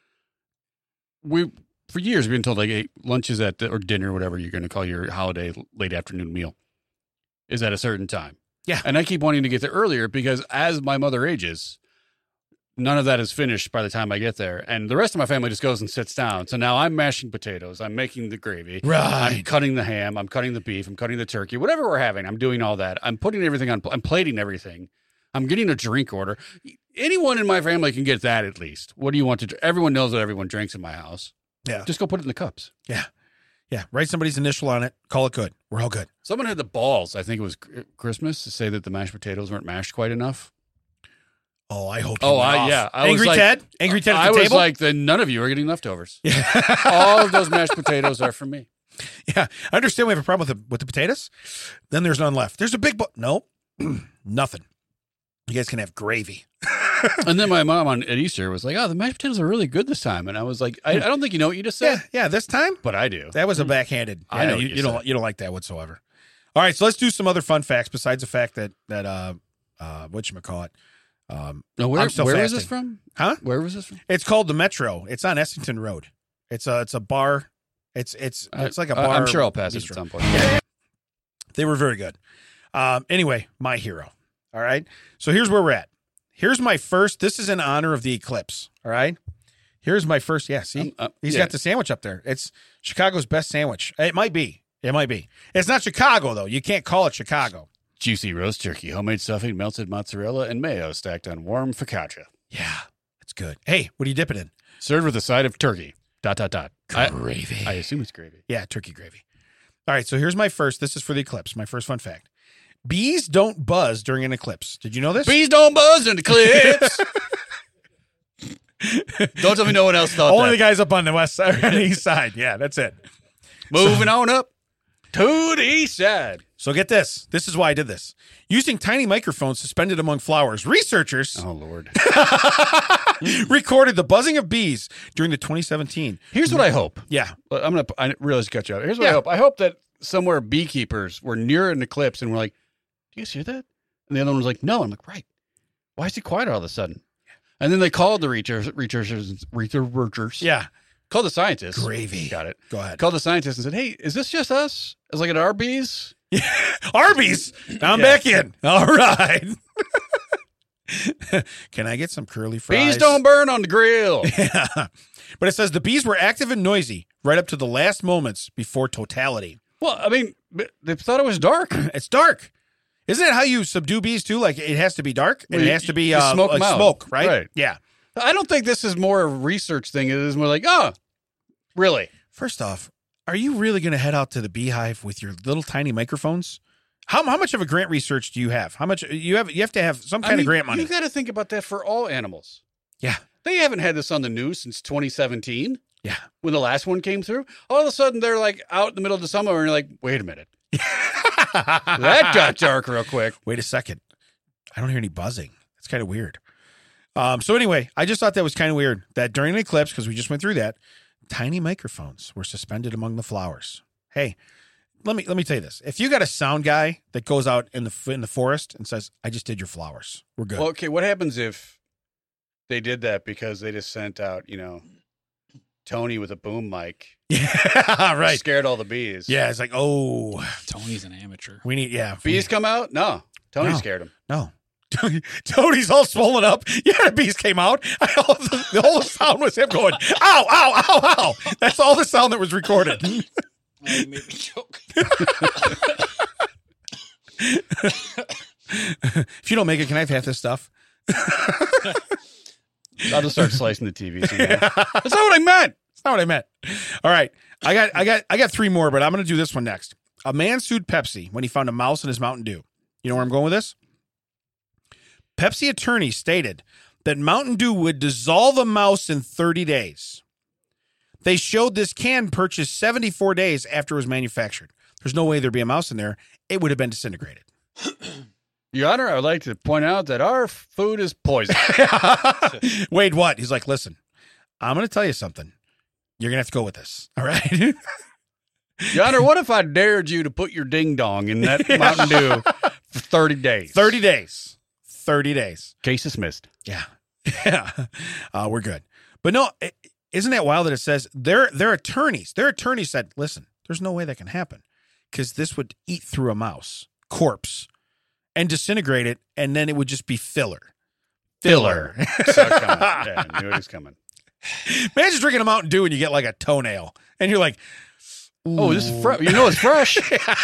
Speaker 2: we for years we've been told like, hey, lunch is at the, or dinner, whatever you're going to call your holiday late afternoon meal, is at a certain time.
Speaker 1: Yeah.
Speaker 2: And I keep wanting to get there earlier because as my mother ages, none of that is finished by the time I get there. And the rest of my family just goes and sits down. So now I'm mashing potatoes. I'm making the gravy. I'm
Speaker 1: Right.
Speaker 2: cutting the ham. I'm cutting the beef. I'm cutting the turkey. Whatever we're having, I'm doing all that. I'm putting everything on. I'm plating everything. I'm getting a drink order. Anyone in my family can get that at least. What do you want to do? Everyone knows what everyone drinks in my house.
Speaker 1: Yeah.
Speaker 2: Just go put it in the cups.
Speaker 1: Yeah. Yeah. Write somebody's initial on it. Call it good. We're all good.
Speaker 2: Someone had the balls, I think it was Christmas, to say that the mashed potatoes weren't mashed quite enough.
Speaker 1: Oh, I hope. you
Speaker 2: Oh,
Speaker 1: went
Speaker 2: I
Speaker 1: off.
Speaker 2: yeah. I was
Speaker 1: Angry
Speaker 2: like-
Speaker 1: Ted. Angry Ted at
Speaker 2: I
Speaker 1: the
Speaker 2: was
Speaker 1: table.
Speaker 2: like, then none of you are getting leftovers.
Speaker 1: yeah.
Speaker 2: All of those mashed potatoes are for me.
Speaker 1: Yeah. I understand we have a problem with the with the potatoes. Then there's none left. There's a big. Bu- no. Nothing. You guys can have gravy.
Speaker 2: And then my mom on at Easter was like, "Oh, the mashed potatoes are really good this time." And I was like, "I, I don't think you know what you just
Speaker 1: Yeah.
Speaker 2: said,
Speaker 1: Yeah. This time.
Speaker 2: but I do."
Speaker 1: That was a backhanded.
Speaker 2: I
Speaker 1: Yeah,
Speaker 2: know
Speaker 1: you,
Speaker 2: what
Speaker 1: you
Speaker 2: you
Speaker 1: don't
Speaker 2: said.
Speaker 1: you don't like that whatsoever. All right, so let's do some other fun facts besides the fact that that uh uh whatchamacallit. Um
Speaker 2: No, where
Speaker 1: I'm still
Speaker 2: where was
Speaker 1: fasting.
Speaker 2: this from?
Speaker 1: Huh?
Speaker 2: Where was this from?
Speaker 1: It's called the Metro. It's on Essington Road. It's a it's a bar. It's it's it's like a
Speaker 2: I-
Speaker 1: bar.
Speaker 2: I'm sure I'll pass it
Speaker 1: bistro.
Speaker 2: at some point.
Speaker 1: They were very good. Um anyway, my hero. All right. So here's where we're at. Here's my first. This is in honor of the eclipse. All right. Here's my first. Yeah, see?
Speaker 2: Um, uh,
Speaker 1: He's
Speaker 2: yeah.
Speaker 1: got the sandwich up there. It's Chicago's best sandwich. It might be. It might be. It's not Chicago, though. You can't call it Chicago.
Speaker 2: Juicy roast turkey, homemade stuffing, melted mozzarella, and mayo stacked on warm focaccia.
Speaker 1: Yeah, it's good. Hey, what do you dip it in?
Speaker 2: Served with a side of turkey. Dot, dot, dot. I,
Speaker 1: Gravy.
Speaker 2: I assume it's gravy.
Speaker 1: yeah, turkey gravy. All right, so here's my first. This is for the eclipse. My first fun fact. Bees don't buzz during an eclipse. Did you know this?
Speaker 2: Bees don't buzz in the clips. Don't tell me no one else thought
Speaker 1: Only
Speaker 2: that.
Speaker 1: the guys up on the west side, on the east side. Yeah, that's it.
Speaker 2: Moving on up to the east side.
Speaker 1: So get this. This is why I did this. Using tiny microphones suspended among flowers, researchers
Speaker 2: Oh, Lord.
Speaker 1: recorded the buzzing of bees during the twenty seventeen.
Speaker 2: Here's what I hope.
Speaker 1: Yeah.
Speaker 2: I'm going to, I realize you cut you out. Here's what
Speaker 1: Yeah.
Speaker 2: I hope. I hope that somewhere beekeepers were near an eclipse and we're like, do you guys hear that? And the other one was like, no. I'm like, right. Why is it quiet all of a sudden? And then they called the researchers, researchers, researchers.
Speaker 1: Yeah.
Speaker 2: Called the scientists.
Speaker 1: Gravy.
Speaker 2: Got it.
Speaker 1: Go ahead.
Speaker 2: Called the scientists and said, hey, is this just us? I was like at Arby's.
Speaker 1: Arby's. Now I'm
Speaker 2: Yeah.
Speaker 1: back in. All right. Can I get some curly fries?
Speaker 2: Bees don't burn on the grill.
Speaker 1: Yeah. But it says the bees were active and noisy right up to the last moments before totality.
Speaker 2: Well, I mean, they thought it was dark.
Speaker 1: It's dark. Isn't it how you subdue bees too? Like it has to be dark and
Speaker 2: Well,
Speaker 1: it
Speaker 2: you-
Speaker 1: has to be
Speaker 2: you
Speaker 1: uh,
Speaker 2: smoke
Speaker 1: like
Speaker 2: 'em out.
Speaker 1: smoke, right?
Speaker 2: Right.
Speaker 1: Yeah.
Speaker 2: I don't think this is more a research thing. It is more like, oh, really?
Speaker 1: First off, are you really going to head out to the beehive with your little tiny microphones? How how much of a grant research do you have? How much you have? You have to have some kind
Speaker 2: I mean,
Speaker 1: of grant money.
Speaker 2: You got to think about that for all animals.
Speaker 1: Yeah.
Speaker 2: They haven't had this on the news since twenty seventeen
Speaker 1: Yeah.
Speaker 2: when the last one came through. All of a sudden, they're like out in the middle of the summer and you're like, wait a minute. That got dark real quick.
Speaker 1: Wait a second. I don't hear any buzzing. That's kind of weird. Um, so anyway, I just thought that was kind of weird that during an eclipse, because we just went through that, tiny microphones were suspended among the flowers. Hey, let me let me tell you this: if you got a sound guy that goes out in the in the forest and says, "I just did your flowers," we're good.
Speaker 2: Well, okay, what happens if they did that because they just sent out, you know, Tony with a boom mic,
Speaker 1: yeah, right.
Speaker 2: scared all the bees?
Speaker 1: Yeah, it's like, oh,
Speaker 3: Tony's an amateur.
Speaker 1: we need yeah.
Speaker 2: Bees come out? No, Tony
Speaker 1: No.
Speaker 2: scared them.
Speaker 1: No. Tony's all swollen up. Yeah, the bees came out. I, all the, the whole sound was him going, ow, ow, ow, ow. That's all the sound that was recorded.
Speaker 3: Oh, you made me choke.
Speaker 1: If you don't make it, can I have half this stuff?
Speaker 2: I'll just start slicing the T V. So That's not what I meant.
Speaker 1: That's not what I meant. All right. I got I got I got three more, but I'm gonna do this one next. A man sued Pepsi when he found a mouse in his Mountain Dew. You know where I'm going with this? Pepsi attorney stated that Mountain Dew would dissolve a mouse in thirty days. They showed this can purchased seventy-four days after it was manufactured. There's no way there'd be a mouse in there. It would have been disintegrated.
Speaker 2: Your Honor, I would like to point out that our food is poison.
Speaker 1: Wade, what? He's like, listen, I'm going to tell you something. You're going to have to go with this. All right.
Speaker 2: Your Honor, what if I dared you to put your ding dong in that Mountain Dew for thirty days?
Speaker 1: thirty days. thirty days.
Speaker 2: Case dismissed.
Speaker 1: Yeah. Yeah. Uh, we're good. But no, it, isn't that wild that it says their their attorneys, their attorney said, listen, there's no way that can happen because this would eat through a mouse corpse and disintegrate it, and then it would just be filler. Filler.
Speaker 2: Saw it coming. Yeah, I knew it was coming.
Speaker 1: Imagine drinking a Mountain Dew and you get like a toenail, and you're like,
Speaker 2: Oh, this is fresh. You know it's fresh.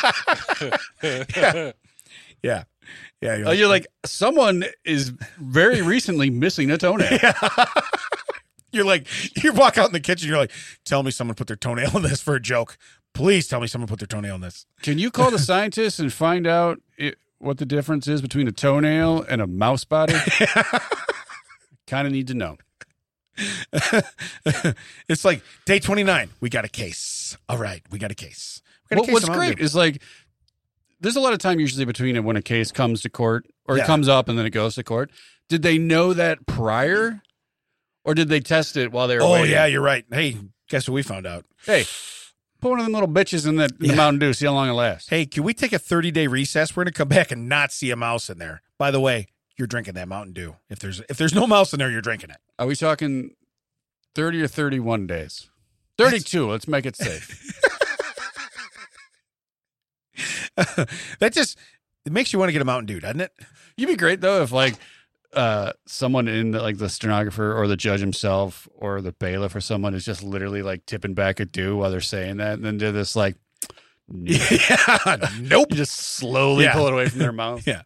Speaker 1: yeah. Yeah. Yeah. You're
Speaker 2: Oh, you're like, someone is very recently missing a toenail.
Speaker 1: You're like, you walk out in the kitchen, you're like, tell me someone put their toenail in this for a joke. Please tell me someone put their toenail in this.
Speaker 2: Can you call the scientists and find out it, what the difference is between a toenail and a mouse body? Kind of need to know.
Speaker 1: It's like day twenty-nine. We got a case. All right. We got a case. We got a
Speaker 2: What,
Speaker 1: case
Speaker 2: what's
Speaker 1: of Mountain
Speaker 2: great
Speaker 1: Dew.
Speaker 2: is like, there's a lot of time usually between when a case comes to court or
Speaker 1: Yeah.
Speaker 2: it comes up and then it goes to court. Did they know that prior, or did they test it while they were
Speaker 1: Oh,
Speaker 2: waiting?
Speaker 1: yeah, you're right. Hey, guess what we found out?
Speaker 2: Hey, put one of them little bitches in, that, in
Speaker 1: Yeah.
Speaker 2: the Mountain Dew, see how long it lasts.
Speaker 1: Hey, can we take a thirty-day recess? We're going to come back and not see a mouse in there. By the way, you're drinking that Mountain Dew. If there's if there's no mouse in there, you're drinking it.
Speaker 2: Are we talking thirty or thirty-one days? thirty-two. Let's make it safe.
Speaker 1: That just it makes you want to get a Mountain Dew, doesn't it?
Speaker 2: You'd be great though if like uh someone in the, like the stenographer or the judge himself or the bailiff or someone is just literally like tipping back a dew while they're saying that, and then do this like
Speaker 1: Yeah. Nope.
Speaker 2: just slowly
Speaker 1: Yeah.
Speaker 2: pull it away from their mouth.
Speaker 1: Yeah.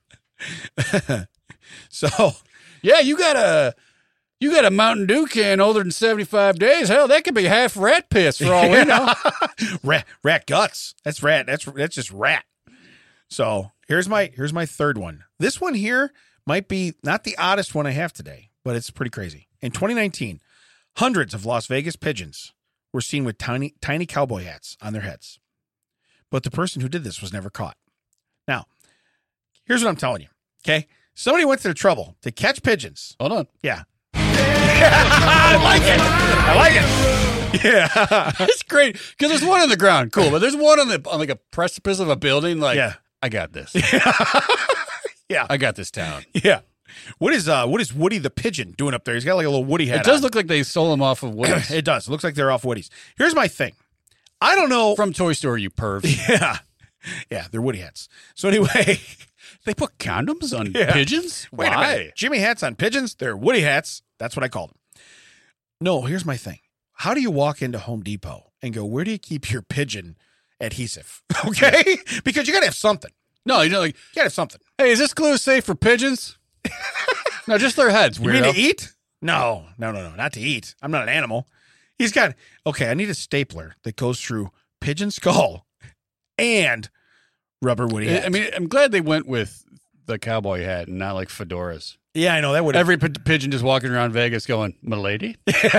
Speaker 1: So
Speaker 2: Yeah, you got a you got a Mountain Dew can older than seventy-five days. Hell, that could be half rat piss for all we know.
Speaker 1: rat rat guts. That's rat. That's that's just rat. So here's my here's my third one. This one here might be not the oddest one I have today, but it's pretty crazy. In twenty nineteen, hundreds of Las Vegas pigeons were seen with tiny tiny cowboy hats on their heads. But the person who did this was never caught. Now, here's what I'm telling you. Okay? Somebody went to the trouble to catch pigeons.
Speaker 2: Hold on.
Speaker 1: Yeah. I like it. I like it. Yeah.
Speaker 2: It's great because there's one on the ground, cool, but there's one on the on like a precipice of a building. Like,
Speaker 1: Yeah.
Speaker 2: I got this.
Speaker 1: Yeah.
Speaker 2: I got this town.
Speaker 1: Yeah. What is uh what is Woody the pigeon doing up there? He's got like a little Woody hat.
Speaker 2: It does
Speaker 1: on.
Speaker 2: look like they stole him off of Woody's.
Speaker 1: It does. It looks like they're off Woody's. Here's my thing. I don't know.
Speaker 2: From Toy Story, you perv.
Speaker 1: Yeah. Yeah, they're Woody hats. So anyway,
Speaker 2: They put condoms on
Speaker 1: Yeah.
Speaker 2: pigeons?
Speaker 1: wait a
Speaker 2: Why?
Speaker 1: minute. Jimmy hats on pigeons, they're Woody hats. That's what I called them. No, here's my thing. How do you walk into Home Depot and go, where do you keep your pigeon adhesive? Okay? Because you got to have something.
Speaker 2: No, you know, like,
Speaker 1: You got to have something.
Speaker 2: hey, is this glue safe for pigeons? No, just their heads,
Speaker 1: You mean
Speaker 2: weirdo.
Speaker 1: to eat? No, no, no, no, not to eat. I'm not an animal. He's got, okay, I need a stapler that goes through pigeon skull and rubber Woody hat.
Speaker 2: I mean, I'm glad they went with the cowboy hat and not like fedoras.
Speaker 1: yeah, I know that would have.
Speaker 2: Every p- pigeon just walking around Vegas going, "Milady."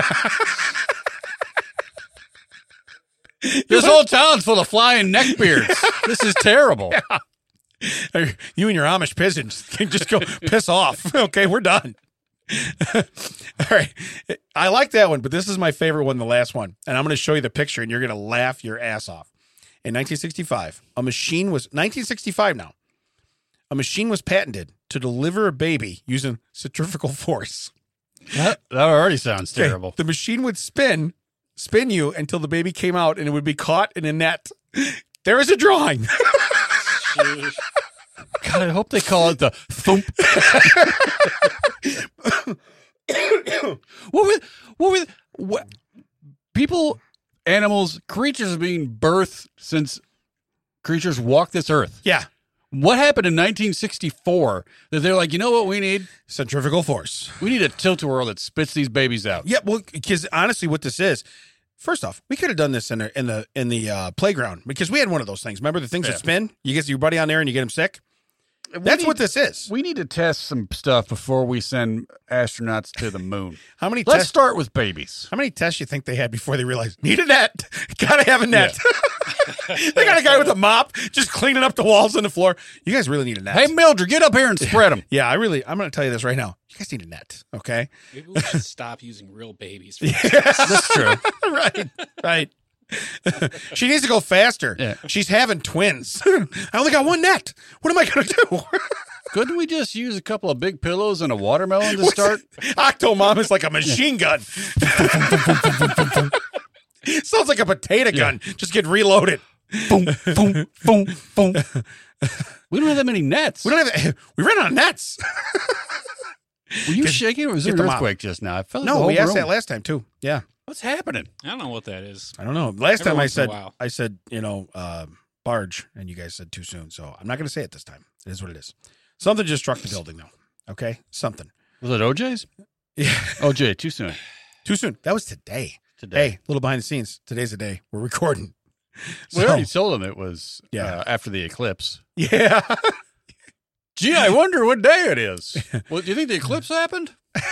Speaker 2: This whole town's full of flying neckbeards. This is terrible.
Speaker 1: You and your Amish pigeons can just go piss off. Okay, we're done. All right. I like that one, but this is my favorite one, the last one. And I'm going to show you the picture, and you're going to laugh your ass off. In nineteen sixty-five, a machine was, nineteen sixty-five now, a machine was patented to deliver a baby using centrifugal force.
Speaker 2: That, that already sounds
Speaker 1: Okay,
Speaker 2: terrible.
Speaker 1: the machine would spin, spin you until the baby came out, and it would be caught in a net. There is a drawing.
Speaker 3: Jeez.
Speaker 2: God, I hope they call it the thump. what with what with what people, animals, creatures are being birthed since creatures walk this earth.
Speaker 1: Yeah.
Speaker 2: What happened in nineteen sixty-four that they're like, you know what we need?
Speaker 1: Centrifugal force.
Speaker 2: We need a tilt-a-whirl that spits these babies out.
Speaker 1: Yeah, well, because honestly, what this is, first off, we could have done this in the in the in the uh, playground because we had one of those things. Remember the things
Speaker 2: Yeah.
Speaker 1: that spin? You get your buddy on there and you get him sick.
Speaker 2: We
Speaker 1: That's
Speaker 2: need-
Speaker 1: what this is.
Speaker 2: We need to test some stuff before we send astronauts to the moon.
Speaker 1: How many
Speaker 2: Let's
Speaker 1: tests?
Speaker 2: start with babies.
Speaker 1: How many tests you think they had before they realized need a net? Gotta have a net. They got a guy with a mop just cleaning up the walls and the floor. You guys really need a net.
Speaker 2: Hey, Mildred, get up here and spread them.
Speaker 1: Yeah, I really. I'm going to tell you this right now. You guys need a net, okay?
Speaker 3: Maybe we should stop using real babies. For
Speaker 2: That's true.
Speaker 1: right, right. She needs to go faster.
Speaker 2: Yeah.
Speaker 1: She's having twins. I only got one net. What am I going to do?
Speaker 2: Couldn't we just use a couple of big pillows and a watermelon to start?
Speaker 1: Octomom is like a machine gun. Sounds like a potato gun. Just get reloaded.
Speaker 2: boom, boom, boom, boom. We don't have that many nets.
Speaker 1: We don't have. We ran out of nets.
Speaker 2: Were you
Speaker 1: Get-
Speaker 2: shaking or was
Speaker 1: get
Speaker 2: there an
Speaker 1: the mop.
Speaker 2: earthquake just now? I felt like the
Speaker 1: No,
Speaker 2: whole
Speaker 1: we asked
Speaker 2: room.
Speaker 1: that last time too. Yeah,
Speaker 2: What's happening?
Speaker 3: I don't know what that is.
Speaker 1: I don't know. Last
Speaker 3: Every
Speaker 1: time I
Speaker 3: once in a
Speaker 1: said,
Speaker 3: while.
Speaker 1: I said, you know, uh, barge, and you guys said too soon. So I'm not going to say it this time. It is what it is. Something just struck the building, though. Okay, something.
Speaker 2: Was it O J's?
Speaker 1: Yeah,
Speaker 2: O J, too soon.
Speaker 1: too soon. That was today.
Speaker 2: Today.
Speaker 1: Hey, little behind the scenes. Today's the day we're recording.
Speaker 2: We
Speaker 1: So,
Speaker 2: already told him it was
Speaker 1: Yeah.
Speaker 2: uh, after the eclipse.
Speaker 1: yeah.
Speaker 2: Gee, I wonder what day it is. Well, do you think the eclipse happened?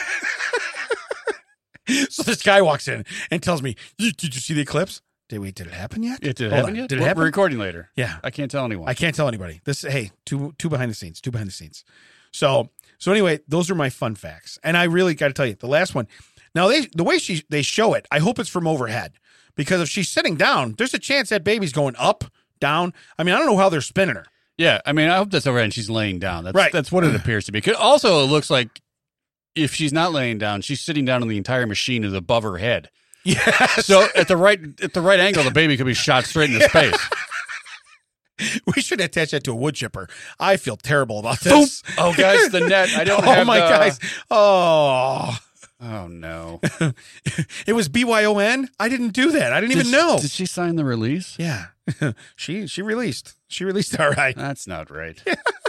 Speaker 1: So this guy walks in and tells me, "You- "Did you see the eclipse? Did we? Did it happen yet?
Speaker 2: It did
Speaker 1: Hold
Speaker 2: happen
Speaker 1: on.
Speaker 2: yet?
Speaker 1: Did it
Speaker 2: We're-
Speaker 1: happen?
Speaker 2: We're recording later.
Speaker 1: Yeah,
Speaker 2: I can't tell anyone.
Speaker 1: I can't tell anybody. This, hey, two two behind the scenes, two behind the scenes. So so anyway, those are my fun facts, and I really got to tell you the last one. Now they the way she they show it, I hope it's from overhead because if she's sitting down, there's a chance that baby's going up, down. I mean, I don't know how they're spinning her.
Speaker 2: Yeah, I mean, I hope that's overhead and she's laying down. That's,
Speaker 1: Right.
Speaker 2: That's what it appears to be. 'Cause also, it looks like if she's not laying down, she's sitting down and the entire machine is above her head.
Speaker 1: Yes.
Speaker 2: So at the right at the right angle, the baby could be shot straight into space.
Speaker 1: We should attach that to a wood chipper. I feel terrible about this.
Speaker 2: Oh, guys, the net. I don't
Speaker 1: oh
Speaker 2: have
Speaker 1: my
Speaker 2: the-
Speaker 1: guys. Oh,
Speaker 2: Oh, no.
Speaker 1: it was B Y O N. I didn't do that. I didn't even
Speaker 2: Did-
Speaker 1: know.
Speaker 2: Did she sign the release?
Speaker 1: Yeah, she she released. She released. All right.
Speaker 2: That's not right.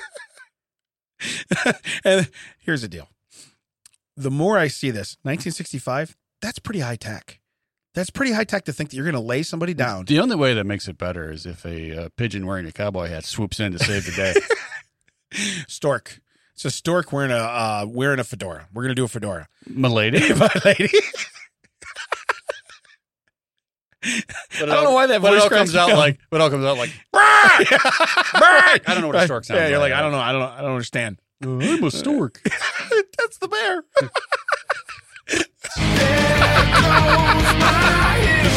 Speaker 1: And here's the deal. The more I see this, nineteen sixty-five, that's pretty high tech. That's pretty high tech to think that you're going to lay somebody down.
Speaker 2: The only way that makes it better is if a uh, pigeon wearing a cowboy hat swoops in to save the day.
Speaker 1: Stork. It's a stork wearing a uh, wearing a fedora. We're going to do a fedora.
Speaker 2: Milady?
Speaker 1: My lady.
Speaker 2: But
Speaker 1: I don't know why that
Speaker 2: but
Speaker 1: voice
Speaker 2: it all
Speaker 1: cracks
Speaker 2: comes
Speaker 1: me
Speaker 2: out
Speaker 1: up.
Speaker 2: like, but it all comes out like,
Speaker 1: I
Speaker 2: I don't know what a stork sounds
Speaker 1: Yeah, you're like,
Speaker 2: like.
Speaker 1: I don't know. I don't. I don't understand.
Speaker 2: I'm a stork.
Speaker 1: That's the bear.
Speaker 4: There goes my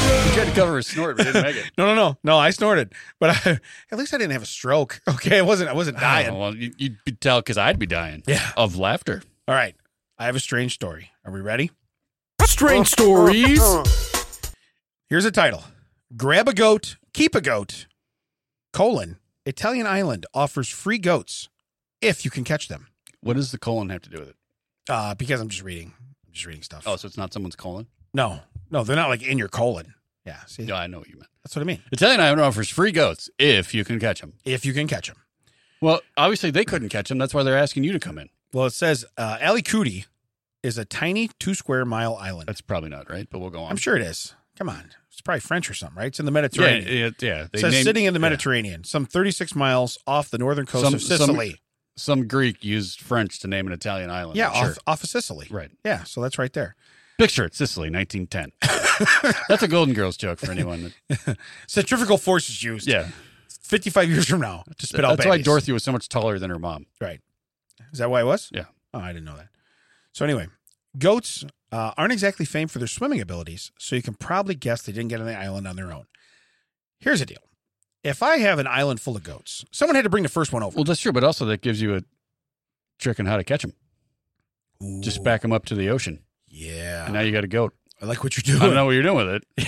Speaker 2: cover his snort, but didn't make it.
Speaker 1: No, no, no, no. I snorted, but I, at least I didn't have a stroke. Okay, I wasn't. I wasn't dying.
Speaker 2: Oh, well, you, you'd be tell because I'd be dying.
Speaker 1: Yeah.
Speaker 2: Of laughter.
Speaker 1: All right. I have a strange story. Are we ready?
Speaker 2: Strange stories.
Speaker 1: Here's a title: Grab a goat, keep a goat. Colon. Italian island offers free goats if you can catch them.
Speaker 2: What does the colon have to do with it?
Speaker 1: Uh, because I'm just reading. I'm just reading stuff.
Speaker 2: Oh, so it's not someone's colon?
Speaker 1: No, no, they're not like in your colon. Yeah, see,
Speaker 2: Yeah, I know what you meant.
Speaker 1: that's what I mean.
Speaker 2: Italian island offers free goats if you can catch them.
Speaker 1: If you can catch them.
Speaker 2: Well, obviously they couldn't catch them. That's why they're asking you to come in.
Speaker 1: Well, it says uh, Alicudi is a tiny two square mile island.
Speaker 2: That's probably not right, but we'll go on.
Speaker 1: I'm sure it is. Come on. It's probably French or something, right? It's in the
Speaker 2: Yeah,
Speaker 1: Mediterranean.
Speaker 2: yeah, yeah.
Speaker 1: It
Speaker 2: They
Speaker 1: says
Speaker 2: named-
Speaker 1: sitting in the
Speaker 2: yeah.
Speaker 1: Mediterranean, some thirty-six miles off the northern coast
Speaker 2: Some-
Speaker 1: of
Speaker 2: some-
Speaker 1: Sicily.
Speaker 2: Some Greek used French to name an Italian island.
Speaker 1: yeah,
Speaker 2: I'm sure.
Speaker 1: off, off of Sicily.
Speaker 2: Right.
Speaker 1: Yeah, so that's right there.
Speaker 2: Picture it, Sicily, nineteen ten. That's a Golden Girls joke for anyone. That,
Speaker 1: Centrifugal force is used.
Speaker 2: yeah.
Speaker 1: fifty-five years from now to spit out
Speaker 2: That's why
Speaker 1: babies.
Speaker 2: Dorothy was so much taller than her mom.
Speaker 1: Right. Is that why it was?
Speaker 2: Yeah.
Speaker 1: Oh, I didn't know that. So anyway, goats uh, aren't exactly famed for their swimming abilities, so you can probably guess they didn't get on the island on their own. Here's the deal. If I have an island full of goats, someone had to bring the first one over.
Speaker 2: Well, that's true, but also that gives you a trick on how to catch them. Just
Speaker 1: Ooh,
Speaker 2: back them up to the ocean.
Speaker 1: Yeah.
Speaker 2: And now you got a goat.
Speaker 1: I like what you're
Speaker 2: I
Speaker 1: doing.
Speaker 2: don't know what you're doing with it.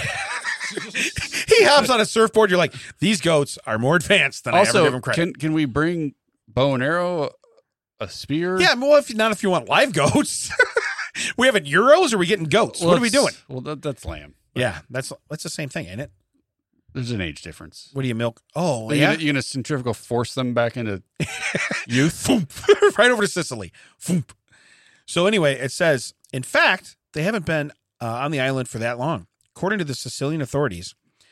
Speaker 1: He hops on a surfboard. You're like, these goats are more advanced than I ever give
Speaker 2: Also,
Speaker 1: them credit.
Speaker 2: can can we bring bow and arrow, a spear?
Speaker 1: yeah, well, if not if you want live goats. We having euros or are we getting goats?
Speaker 2: Well,
Speaker 1: what are we
Speaker 2: that's-
Speaker 1: doing?
Speaker 2: Well, that, that's lamb.
Speaker 1: Yeah, that's that's the same thing, ain't it?
Speaker 2: There's an age difference.
Speaker 1: What do you milk? Oh,
Speaker 2: Are you
Speaker 1: yeah.
Speaker 2: gonna, you gonna centrifugal force them back into youth?
Speaker 1: Right over to Sicily. Foomp. So anyway, it says, in fact, they haven't been uh, on the island for that long. According to the Sicilian authorities,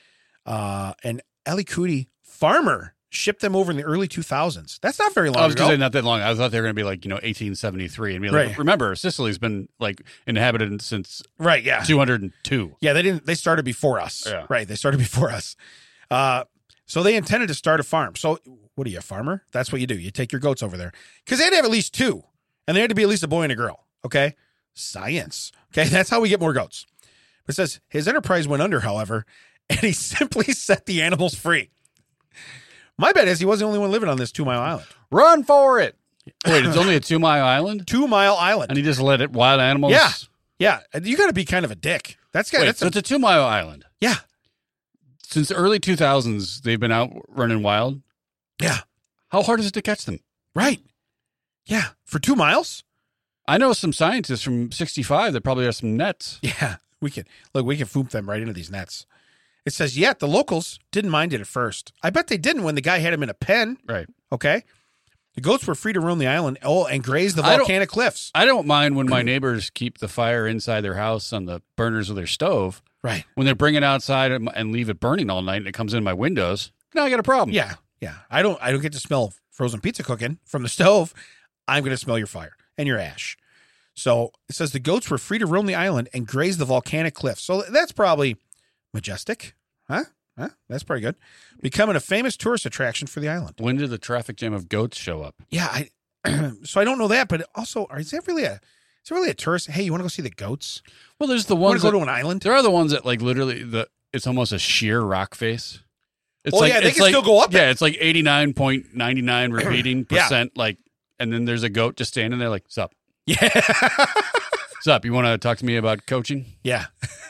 Speaker 1: uh, an Alicudi farmer shipped them over in the early two thousands. That's not very long
Speaker 2: I was
Speaker 1: ago.
Speaker 2: going to say not that long. I thought they were going to be like, you know, eighteen seventy-three. And be like,
Speaker 1: Right.
Speaker 2: remember, Sicily's been like inhabited since
Speaker 1: right, yeah.
Speaker 2: two hundred two.
Speaker 1: Yeah, they didn't. They started before us.
Speaker 2: Yeah.
Speaker 1: Right, they started before us. Uh, so they intended to start a farm. So what are you, a farmer? That's what you do. You take your goats over there because they had to have at least two, and they had to be at least a boy and a girl. Okay, science. Okay, that's how we get more goats. It says his enterprise went under, however, and he simply set the animals free. My bet is he wasn't the only one living on this two mile island.
Speaker 2: Run for it. Wait, it's only a two mile island?
Speaker 1: Two mile island.
Speaker 2: And he just let it wild animals?
Speaker 1: Yeah. Yeah, you got to be kind of a dick. That's got.
Speaker 2: Wait,
Speaker 1: That's
Speaker 2: so
Speaker 1: a,
Speaker 2: it's a two mile island.
Speaker 1: yeah,
Speaker 2: Since the early two thousands, they've been out running wild.
Speaker 1: yeah,
Speaker 2: How hard is it to catch them?
Speaker 1: right. Yeah, for two miles.
Speaker 2: I know some scientists from sixty-five that probably have some nets.
Speaker 1: Yeah, we could look. We could foop them right into these nets. It says, yet the locals didn't mind it at first. I bet they didn't when the guy had him in a pen.
Speaker 2: Right.
Speaker 1: Okay, the goats were free to roam the island. Oh, and graze the
Speaker 2: I don't-
Speaker 1: volcanic cliffs.
Speaker 2: I don't mind when my neighbors keep the fire inside their house on the burners of their stove.
Speaker 1: Right.
Speaker 2: When they bring it outside and, and leave it burning all night and it comes in my windows, now I got a problem.
Speaker 1: Yeah, yeah. I don't. I don't get to smell frozen pizza cooking from the stove. I'm going to smell your fire and your ash. So it says the goats were free to roam the island and graze the volcanic cliffs. So that's probably majestic, huh? Huh? That's pretty good. Becoming a famous tourist attraction for the island.
Speaker 2: When did the traffic jam of goats show up?
Speaker 1: Yeah, I. So I don't know that, but also, is that really a? Is it really a tourist? Hey, you want to go see the goats?
Speaker 2: Well, there's the
Speaker 1: Want
Speaker 2: ones
Speaker 1: to go
Speaker 2: that,
Speaker 1: to an island?
Speaker 2: there are the ones that like literally the it's almost a sheer rock face. It's
Speaker 1: Oh,
Speaker 2: like,
Speaker 1: yeah, they
Speaker 2: it's
Speaker 1: can
Speaker 2: like-
Speaker 1: still go up
Speaker 2: Yeah, it's like eighty-nine point nine nine repeating
Speaker 1: Yeah.
Speaker 2: percent. Like, and then there's a goat just standing there like, "Sup,
Speaker 1: Yeah,
Speaker 2: sup? You want to talk to me about coaching?"
Speaker 1: yeah.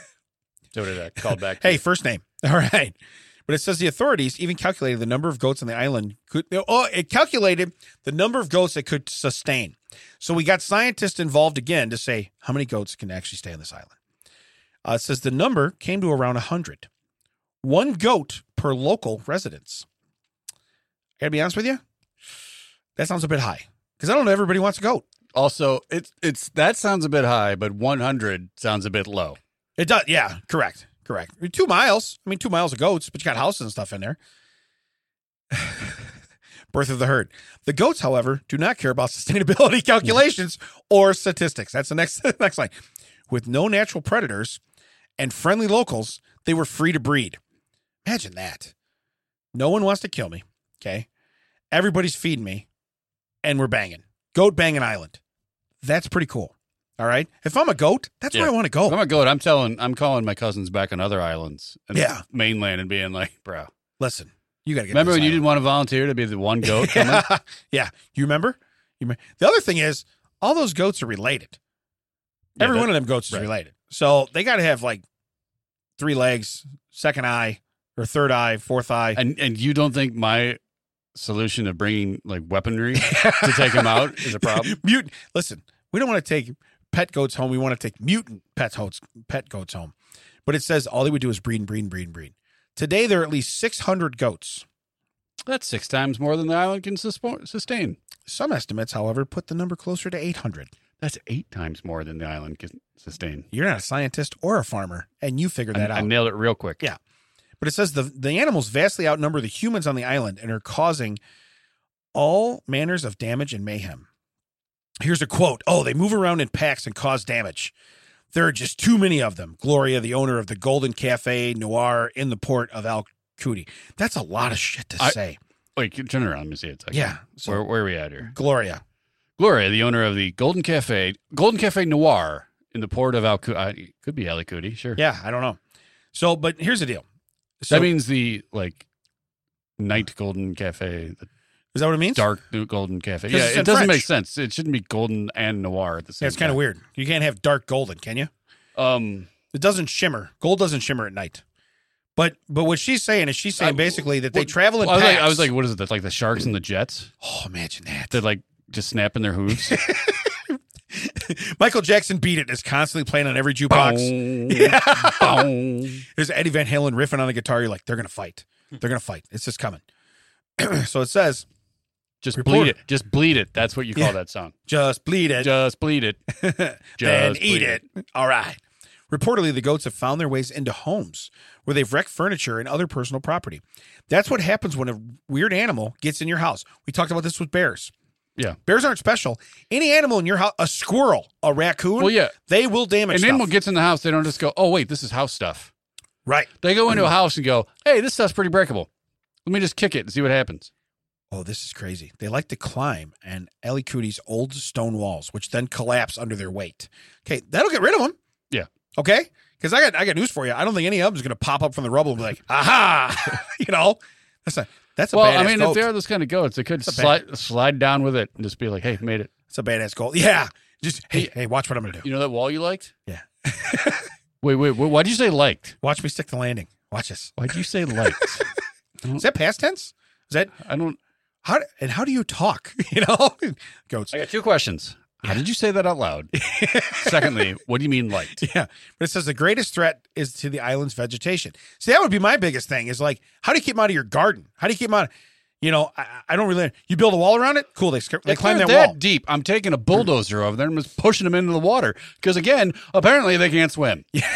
Speaker 2: So did I called back? to-
Speaker 1: Hey, first name. All right. But it says the authorities even calculated the number of goats on the island could. Oh, it calculated the number of goats it could sustain. So we got scientists involved again to say how many goats can actually stay on this island. Uh, it says the number came to around one hundred. One goat per local residence. I gotta be honest with you. That sounds a bit high because I don't know everybody wants a goat.
Speaker 2: Also, it's it's that sounds a bit high, but one hundred sounds a bit low.
Speaker 1: It does. Yeah, correct. Correct. I mean, two miles. I mean, two miles of goats, but you got houses and stuff in there. Birth of the herd. The goats, however, do not care about sustainability calculations or statistics. That's the next next line. With no natural predators and friendly locals, they were free to breed. Imagine that. No one wants to kill me. Okay. Everybody's feeding me, and we're banging. Goat banging island. That's pretty cool. All right. If I'm a goat, that's
Speaker 2: Yeah.
Speaker 1: where I want to
Speaker 2: If I'm
Speaker 1: go.
Speaker 2: a goat, I'm telling, I'm calling my cousins back on other islands, and
Speaker 1: Yeah.
Speaker 2: mainland, and being like, bro,
Speaker 1: Listen, you got to get.
Speaker 2: remember
Speaker 1: this
Speaker 2: when you
Speaker 1: island.
Speaker 2: didn't want to volunteer to be the one goat coming?
Speaker 1: yeah. yeah. You remember? You me- the other thing is, all those goats are related.
Speaker 2: Yeah,
Speaker 1: Every
Speaker 2: that-
Speaker 1: one of them goats is
Speaker 2: right.
Speaker 1: related. So they got to have like three legs, second eye, or third eye, fourth eye.
Speaker 2: And and you don't think my solution of bringing like weaponry to take him out is a problem?
Speaker 1: Mutant. Listen, we don't want to take pet goats home. We want to take mutant pet goats, pet goats home. But it says all they would do is breed and breed and breed and breed. Today, there are at least six hundred goats.
Speaker 2: That's six times more than the island can suspo- sustain.
Speaker 1: Some estimates, however, put the number closer to eight hundred.
Speaker 2: That's eight times more than the island can sustain.
Speaker 1: You're not a scientist or a farmer, and you figured that
Speaker 2: I,
Speaker 1: out.
Speaker 2: I nailed it real quick.
Speaker 1: Yeah. But it says the, the animals vastly outnumber the humans on the island and are causing all manners of damage and mayhem. Here's a quote. Oh, they move around in packs and cause damage. There are just too many of them. Gloria, the owner of the Golden Cafe Noir in the port of Al Qudi. That's a lot of shit to
Speaker 2: I-
Speaker 1: say.
Speaker 2: Wait, turn around. Let me see it. a second.
Speaker 1: Yeah. So,
Speaker 2: Where, where are we at here?
Speaker 1: Gloria.
Speaker 2: Gloria, the owner of the Golden Cafe, Golden Cafe Noir in the port of Al Qudi. Could be Ali Qudi, sure.
Speaker 1: Yeah, I don't know. So, but here's the deal. So,
Speaker 2: that means the like night Golden Cafe, the
Speaker 1: is that what it means?
Speaker 2: dark Golden Cafe.
Speaker 1: 'Cause
Speaker 2: Yeah,
Speaker 1: it's
Speaker 2: it
Speaker 1: in
Speaker 2: doesn't
Speaker 1: French.
Speaker 2: make sense. It shouldn't be golden and noir at the same
Speaker 1: Yeah, it's kind of
Speaker 2: time.
Speaker 1: weird. You can't have dark golden, can you?
Speaker 2: Um,
Speaker 1: It doesn't shimmer. Gold doesn't shimmer at night. But but what she's saying is she's saying
Speaker 2: I-
Speaker 1: basically that they
Speaker 2: what-
Speaker 1: travel in
Speaker 2: I was,
Speaker 1: packs.
Speaker 2: like, I was like, what is it? That's like the sharks and the jets
Speaker 1: oh, imagine that.
Speaker 2: that like just snapping their hooves.
Speaker 1: Michael Jackson beat it is constantly playing on every jukebox. Yeah.
Speaker 2: Boom.
Speaker 1: There's Eddie Van Halen riffing on the guitar. You're like, they're going to fight. They're going to fight. It's just coming. So it says,
Speaker 2: Just
Speaker 1: Report.
Speaker 2: bleed it. Just bleed it. That's what you call
Speaker 1: Yeah.
Speaker 2: that song.
Speaker 1: just bleed it.
Speaker 2: Just bleed it.
Speaker 1: then
Speaker 2: Just
Speaker 1: eat
Speaker 2: bleed
Speaker 1: it. All right. Reportedly, the goats have found their ways into homes where they've wrecked furniture and other personal property. That's what happens when a weird animal gets in your house. We talked about this with bears.
Speaker 2: Yeah.
Speaker 1: Bears aren't special. Any animal in your house, a squirrel, a raccoon,
Speaker 2: Well, yeah.
Speaker 1: they will damage
Speaker 2: An
Speaker 1: stuff.
Speaker 2: animal gets in the house. They don't just go, oh, wait, this is house stuff.
Speaker 1: Right.
Speaker 2: They go into a house and go, hey, this stuff's pretty breakable. Let me just kick it and see what happens.
Speaker 1: Oh, this is crazy. They like to climb and Ali Cudi's old stone walls, which then collapse under their weight. Okay, that'll get rid of them.
Speaker 2: Yeah.
Speaker 1: Okay? Because I got I got news for you. I don't think any of them is going to pop up from the rubble and be like, aha! you know? That's a, that's a
Speaker 2: Well,
Speaker 1: badass
Speaker 2: I mean,
Speaker 1: goat.
Speaker 2: if they are those kind of goats, they could
Speaker 1: It's a
Speaker 2: slide, slide down with it and just be like, hey, made it.
Speaker 1: It's a badass goat. Yeah. Just, hey, hey, watch what I'm going to do.
Speaker 2: You know that wall you liked?
Speaker 1: Yeah.
Speaker 2: Wait, wait, wait. Why'd you say liked?
Speaker 1: Watch me stick the landing. Watch this.
Speaker 2: Why'd you say liked?
Speaker 1: Is that past tense? Is that,
Speaker 2: I don't.
Speaker 1: how, and how do you talk? you know? Goats.
Speaker 2: I got two questions. How did you say that out loud? Secondly, what do you mean liked?
Speaker 1: Yeah. But it says the greatest threat is to the island's vegetation. See, that would be my biggest thing is like, how do you keep them out of your garden? How do you keep them out? You know, I, I don't really, you build a wall around it? Cool. They, sc- they
Speaker 2: If
Speaker 1: climb
Speaker 2: they're
Speaker 1: that
Speaker 2: that
Speaker 1: wall.
Speaker 2: deep, I'm taking a bulldozer over there and just pushing them into the water. Because again, apparently they can't swim.
Speaker 1: They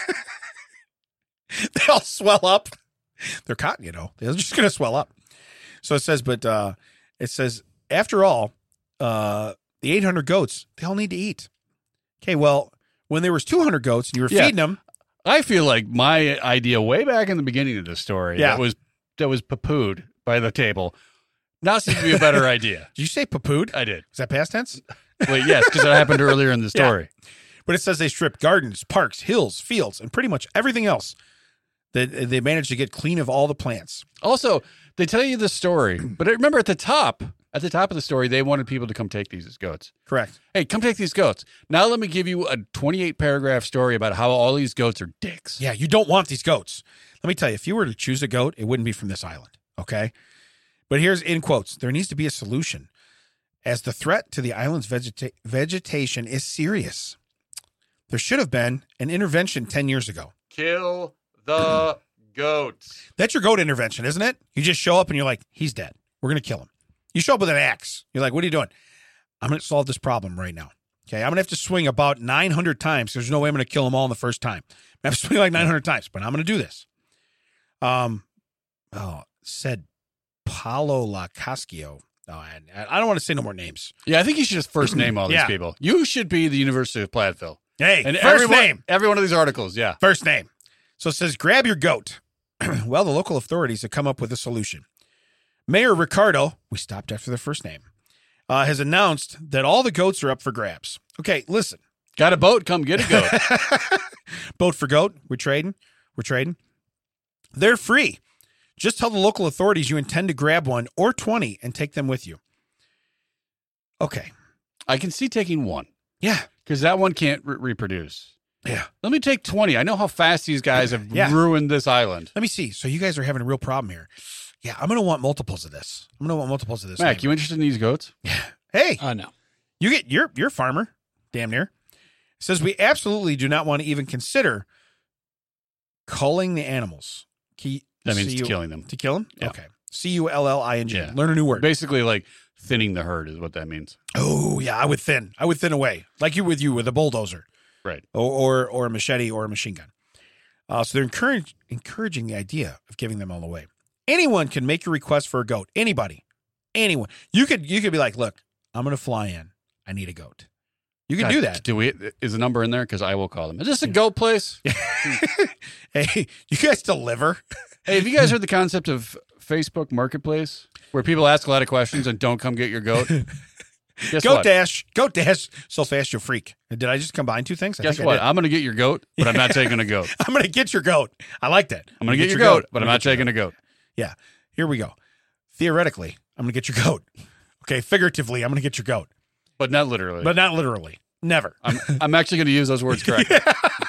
Speaker 1: all swell up. They're cotton, you know, they're just going to swell up. So it says, but uh, it says, after all, uh, the eight hundred goats, they all need to eat. Okay. Well, when there was two hundred goats and you were
Speaker 2: Yeah.
Speaker 1: feeding them,
Speaker 2: I feel like my idea way back in the beginning of the story
Speaker 1: Yeah.
Speaker 2: that was that was poo-pooed by the table now seems to be a better idea.
Speaker 1: did you say papooed?
Speaker 2: I did.
Speaker 1: Is that past tense?
Speaker 2: Wait, yes, because it happened earlier in the story.
Speaker 1: But it says they stripped gardens, parks, hills, fields, and pretty much everything else. That they managed to get clean of all the plants.
Speaker 2: Also, they tell you the story, but I remember at the top, at the top of the story, they wanted people to come take these as goats.
Speaker 1: Correct.
Speaker 2: Hey, come take these goats. Now let me give you a twenty-eight paragraph story about how all these goats are dicks.
Speaker 1: Yeah, you don't want these goats. Let me tell you, if you were to choose a goat, it wouldn't be from this island. Okay. But here's in quotes, there needs to be a solution as the threat to the island's vegeta- vegetation is serious. There should have been an intervention ten years ago.
Speaker 2: Kill the goats.
Speaker 1: That's your goat intervention, isn't it? You just show up and you're like, he's dead. We're going to kill him. You show up with an axe. You're like, what are you doing? I'm going to solve this problem right now. Okay. I'm going to have to swing about nine hundred times. There's no way I'm going to kill them all in the first time. I have to swing like nine hundred times, but I'm going to do this. Um, oh, said Paulo Lacascio. Oh, I, I don't want to say no more names.
Speaker 2: Yeah, I think you should just first name all these
Speaker 1: Yeah.
Speaker 2: people. You should be the University of Platteville.
Speaker 1: Hey,
Speaker 2: And
Speaker 1: first
Speaker 2: every one-
Speaker 1: name.
Speaker 2: Every one of these articles, yeah.
Speaker 1: First name. So it says, grab your goat. Well, the local authorities have come up with a solution. Mayor Ricardo, we stopped after the first name, uh, has announced that all the goats are up for grabs. Okay, listen.
Speaker 2: Got a boat? Come get a goat.
Speaker 1: Boat for goat. We're trading. We're trading. They're free. Just tell the local authorities you intend to grab one or twenty and take them with you. Okay.
Speaker 2: I can see taking one
Speaker 1: Yeah.
Speaker 2: because that one can't re- reproduce.
Speaker 1: Yeah.
Speaker 2: Let me take twenty. I know how fast these guys have
Speaker 1: Yeah.
Speaker 2: ruined this island.
Speaker 1: Let me see. So you guys are having a real problem here. Yeah, I'm going to want multiples of this. I'm going to want multiples of this.
Speaker 2: Mac, you interested in these goats?
Speaker 1: Hey,
Speaker 3: Oh, no.
Speaker 1: you get you're you're a farmer, damn near. Says we absolutely do not want to even consider culling the animals. Key,
Speaker 2: That means
Speaker 1: C U
Speaker 2: killing them.
Speaker 1: To kill them?
Speaker 2: Yeah.
Speaker 1: Okay. C U L L I N G.
Speaker 2: Yeah.
Speaker 1: Learn a new word.
Speaker 2: Basically, like thinning the herd is what that means.
Speaker 1: Oh, yeah, I would thin. I would thin away. Like you with you with a bulldozer.
Speaker 2: Right.
Speaker 1: Or or, or a machete or a machine gun. Uh, so they're encourage, encouraging the idea of giving them all away. Anyone can make a request for a goat. Anybody. Anyone. You could you could be like, look, I'm going to fly in. I need a goat. You can
Speaker 2: God,
Speaker 1: do that.
Speaker 2: Do we? Is a number in there? Because I will call them. Is this a goat place?
Speaker 1: Hey, you guys deliver?
Speaker 2: Hey, have you guys heard the concept of Facebook Marketplace, where people ask a lot of questions and don't come get your goat? Guess
Speaker 1: Goat
Speaker 2: what?
Speaker 1: dash. Goat dash. So fast you'll freak. Did I just combine two things? I
Speaker 2: Guess
Speaker 1: think I
Speaker 2: what?
Speaker 1: did.
Speaker 2: I'm going to get your goat, but I'm not taking a goat.
Speaker 1: I'm going to get your goat. I like that.
Speaker 2: I'm going to get your goat, but I'm not taking a goat.
Speaker 1: Yeah. Here we go. Theoretically, I'm going to get your goat. Okay. Figuratively, I'm going to get your goat,
Speaker 2: But not literally.
Speaker 1: but not literally. Never.
Speaker 2: I'm, I'm actually going to use those words correctly.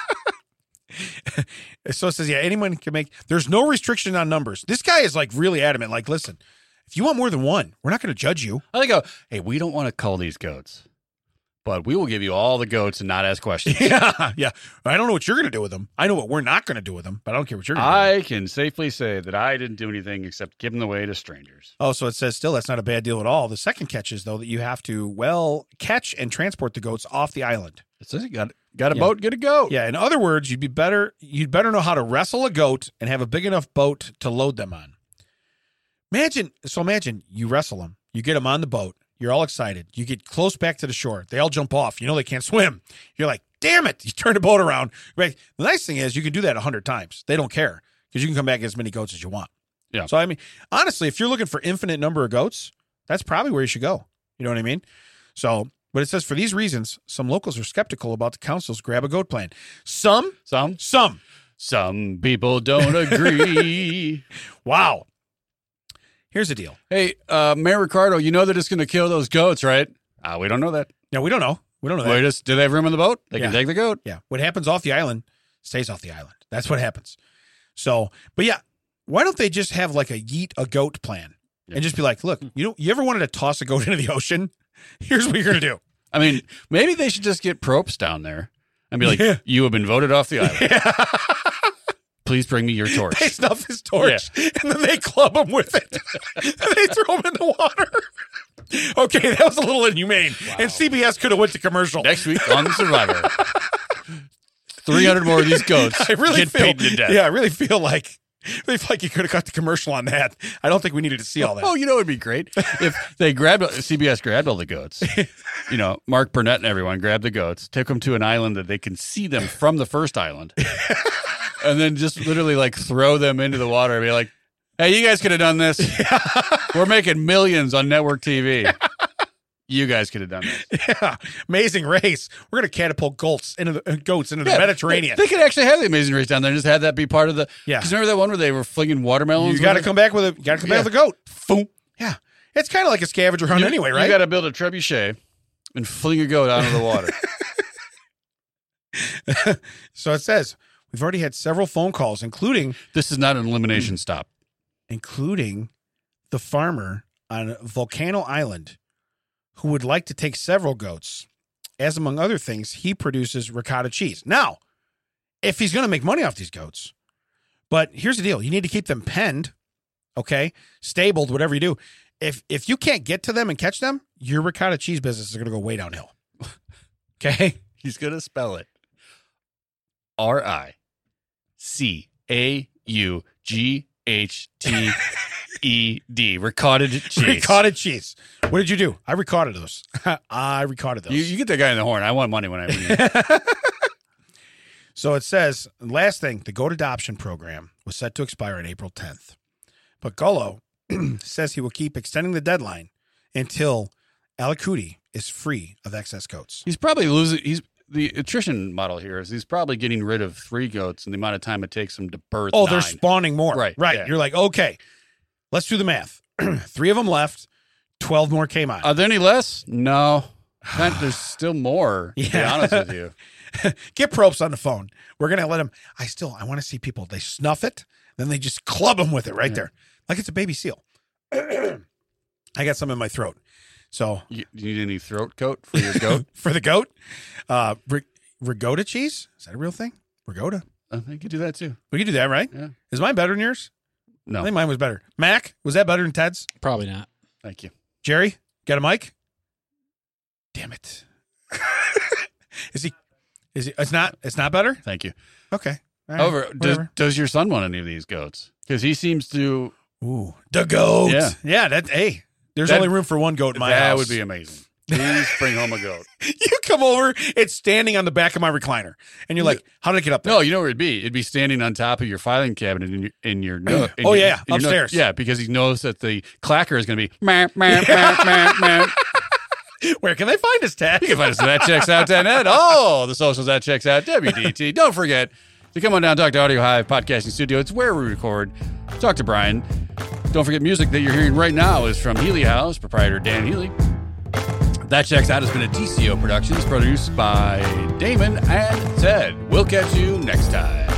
Speaker 1: So it says, yeah, anyone can make, there's no restriction on numbers. This guy is like really adamant. Like, listen, if you want more than one, we're not going to judge you.
Speaker 2: I go, hey, we don't want to cull these goats, but we will give you all the goats and not ask questions.
Speaker 1: Yeah. Yeah. I don't know what you're going to do with them. I know what we're not going to do with them, but I don't care what you're going to do.
Speaker 2: I can safely say that I didn't do anything except give them away to strangers.
Speaker 1: Oh, so it says still that's not a bad deal at all. The second catch is, though, that you have to, well, catch and transport the goats off the island.
Speaker 2: It says you got, got a
Speaker 1: Yeah.
Speaker 2: boat, get a goat.
Speaker 1: Yeah. In other words, you'd be better, you'd better know how to wrestle a goat and have a big enough boat to load them on. Imagine, so imagine you wrestle them, you get them on the boat, you're all excited, you get close back to the shore, they all jump off, you know they can't swim. You're like, damn it, you turn the boat around. Right. The nice thing is you can do that a hundred times. They don't care because you can come back as many goats as you want.
Speaker 2: Yeah.
Speaker 1: So, I mean, honestly, if you're looking for infinite number of goats, that's probably where you should go. You know what I mean? So, but it says for these reasons, some locals are skeptical about the council's grab a goat plan. Some,
Speaker 2: Some,
Speaker 1: some.
Speaker 2: some people don't agree.
Speaker 1: Wow. Here's the deal.
Speaker 2: Hey, uh, Mayor Ricardo, you know they're just going to kill those goats, right? Uh, we don't know that.
Speaker 1: No, we don't know. We don't know that.
Speaker 2: We just, do they have room on the boat? They
Speaker 1: Yeah.
Speaker 2: can take the goat.
Speaker 1: Yeah. What happens off the island stays off the island. That's what happens. So, but yeah, why don't they just have like a yeet a goat plan
Speaker 2: Yeah.
Speaker 1: and just be like, look, you know, you ever wanted to toss a goat into the ocean? Here's what you're going to do.
Speaker 2: I mean, maybe they should just get Propes down there and be like,
Speaker 1: Yeah.
Speaker 2: you have been voted off the island. Please bring me your torch.
Speaker 1: They stuff his torch and then they club him with it. And they throw him in the water. Okay, that was a little inhumane. And C B S could have went to commercial.
Speaker 2: Next week on Survivor, three hundred more of these goats
Speaker 1: I really
Speaker 2: get
Speaker 1: feel,
Speaker 2: paid to death.
Speaker 1: Yeah, I really feel like I really feel like you could have cut the commercial on that. I don't think we needed to see all that.
Speaker 2: Oh, you know, it'd be great if they grabbed C B S grabbed all the goats. You know, Mark Burnett and everyone grabbed the goats, took them to an island that they can see them from the first island, and then just literally like throw them into the water and be like, "Hey, you guys could have done this. We're making millions on network T V. You guys could have done this."
Speaker 1: Yeah, Amazing Race. We're gonna catapult goats into the uh, goats into the
Speaker 2: Yeah,
Speaker 1: Mediterranean.
Speaker 2: They, they could actually have the Amazing Race down there and just have that be part of the.
Speaker 1: Yeah.
Speaker 2: Because remember that one where they were flinging watermelons?
Speaker 1: You got to
Speaker 2: with it?
Speaker 1: come back with a. You got to come
Speaker 2: Yeah.
Speaker 1: back with a goat.
Speaker 2: Boom.
Speaker 1: Yeah, it's kind of like a scavenger hunt
Speaker 2: You-
Speaker 1: anyway, right?
Speaker 2: You got to build a trebuchet and fling a goat out of the water.
Speaker 1: So it says we've already had several phone calls, including
Speaker 2: This is not an elimination stop.
Speaker 1: including the farmer on Volcano Island who would like to take several goats, as among other things, he produces ricotta cheese. Now, if he's going to make money off these goats, but here's the deal: you need to keep them penned, okay, stabled, whatever you do. If if you can't get to them and catch them, your ricotta cheese business is going to go way downhill. Okay,
Speaker 2: He's going to spell it R I C A U G H T E D. Ricotta cheese.
Speaker 1: ricotta cheese. What did you do? I recorded those. I recorded those.
Speaker 2: You, you get that guy in the horn. I want money when I win.
Speaker 1: So it says, last thing, the goat adoption program was set to expire on April tenth. But Gullo says he will keep extending the deadline until Alacuti is free of excess goats.
Speaker 2: He's probably losing. He's the attrition model here is he's probably getting rid of three goats in the amount of time it takes him to birth.
Speaker 1: Oh,
Speaker 2: nine.
Speaker 1: they're spawning more.
Speaker 2: Right,
Speaker 1: Right.
Speaker 2: yeah.
Speaker 1: You're like, okay, let's do the math. Three of them left. twelve more came on.
Speaker 2: Are there any less? No. Kind- There's still more, to be
Speaker 1: Yeah.
Speaker 2: honest with you.
Speaker 1: Get Probst on the phone. We're going to let him. I still, I want to see people. They snuff it. Then they just club them with it right
Speaker 2: Yeah.
Speaker 1: there. Like it's a baby seal. I got some in my throat. So
Speaker 2: You, you need any throat coat for your goat?
Speaker 1: for the goat, uh, rig- ricotta cheese. Is that a real thing? Ricotta.
Speaker 2: I think you could do that too.
Speaker 1: We could do that, right?
Speaker 2: Yeah.
Speaker 1: Is mine better than yours? I
Speaker 2: No,
Speaker 1: think mine was better. Mac, was that better than Ted's?
Speaker 3: Probably not.
Speaker 2: thank you.
Speaker 1: Jerry, got a mic? Damn it. is he, is he, it's not, it's not better?
Speaker 2: Thank you.
Speaker 1: Okay. All right.
Speaker 2: However, does,
Speaker 1: Whatever.
Speaker 2: does your son want any of these goats? Because he seems to.
Speaker 1: Ooh, the goat.
Speaker 2: Yeah.
Speaker 1: Yeah. That, hey, there's
Speaker 2: That-
Speaker 1: only room for one goat in my
Speaker 2: that
Speaker 1: house.
Speaker 2: would be amazing. Please bring home a goat.
Speaker 1: You come over, it's standing on the back of my recliner. And you're like, how did it get up there?
Speaker 2: No, you know where it'd be? It'd be standing on top of your filing cabinet in your in your note.
Speaker 1: Oh, yeah, upstairs.
Speaker 2: Yeah, because he knows that the clacker is going to be. Meh, meh, meh, meh, meh.
Speaker 1: Where can they find us, Ted?
Speaker 2: You can find us at That Checks Out dot net. Oh, the socials That Checks Out, W D T. Don't forget to come on down, talk to Audio Hive Podcasting Studio. It's where we record. Talk to Brian. Don't forget, music that you're hearing right now is from Healy House, proprietor Dan Healy. That Checks Out has been a D C O Productions produced by Damon and Ted. We'll catch you next time.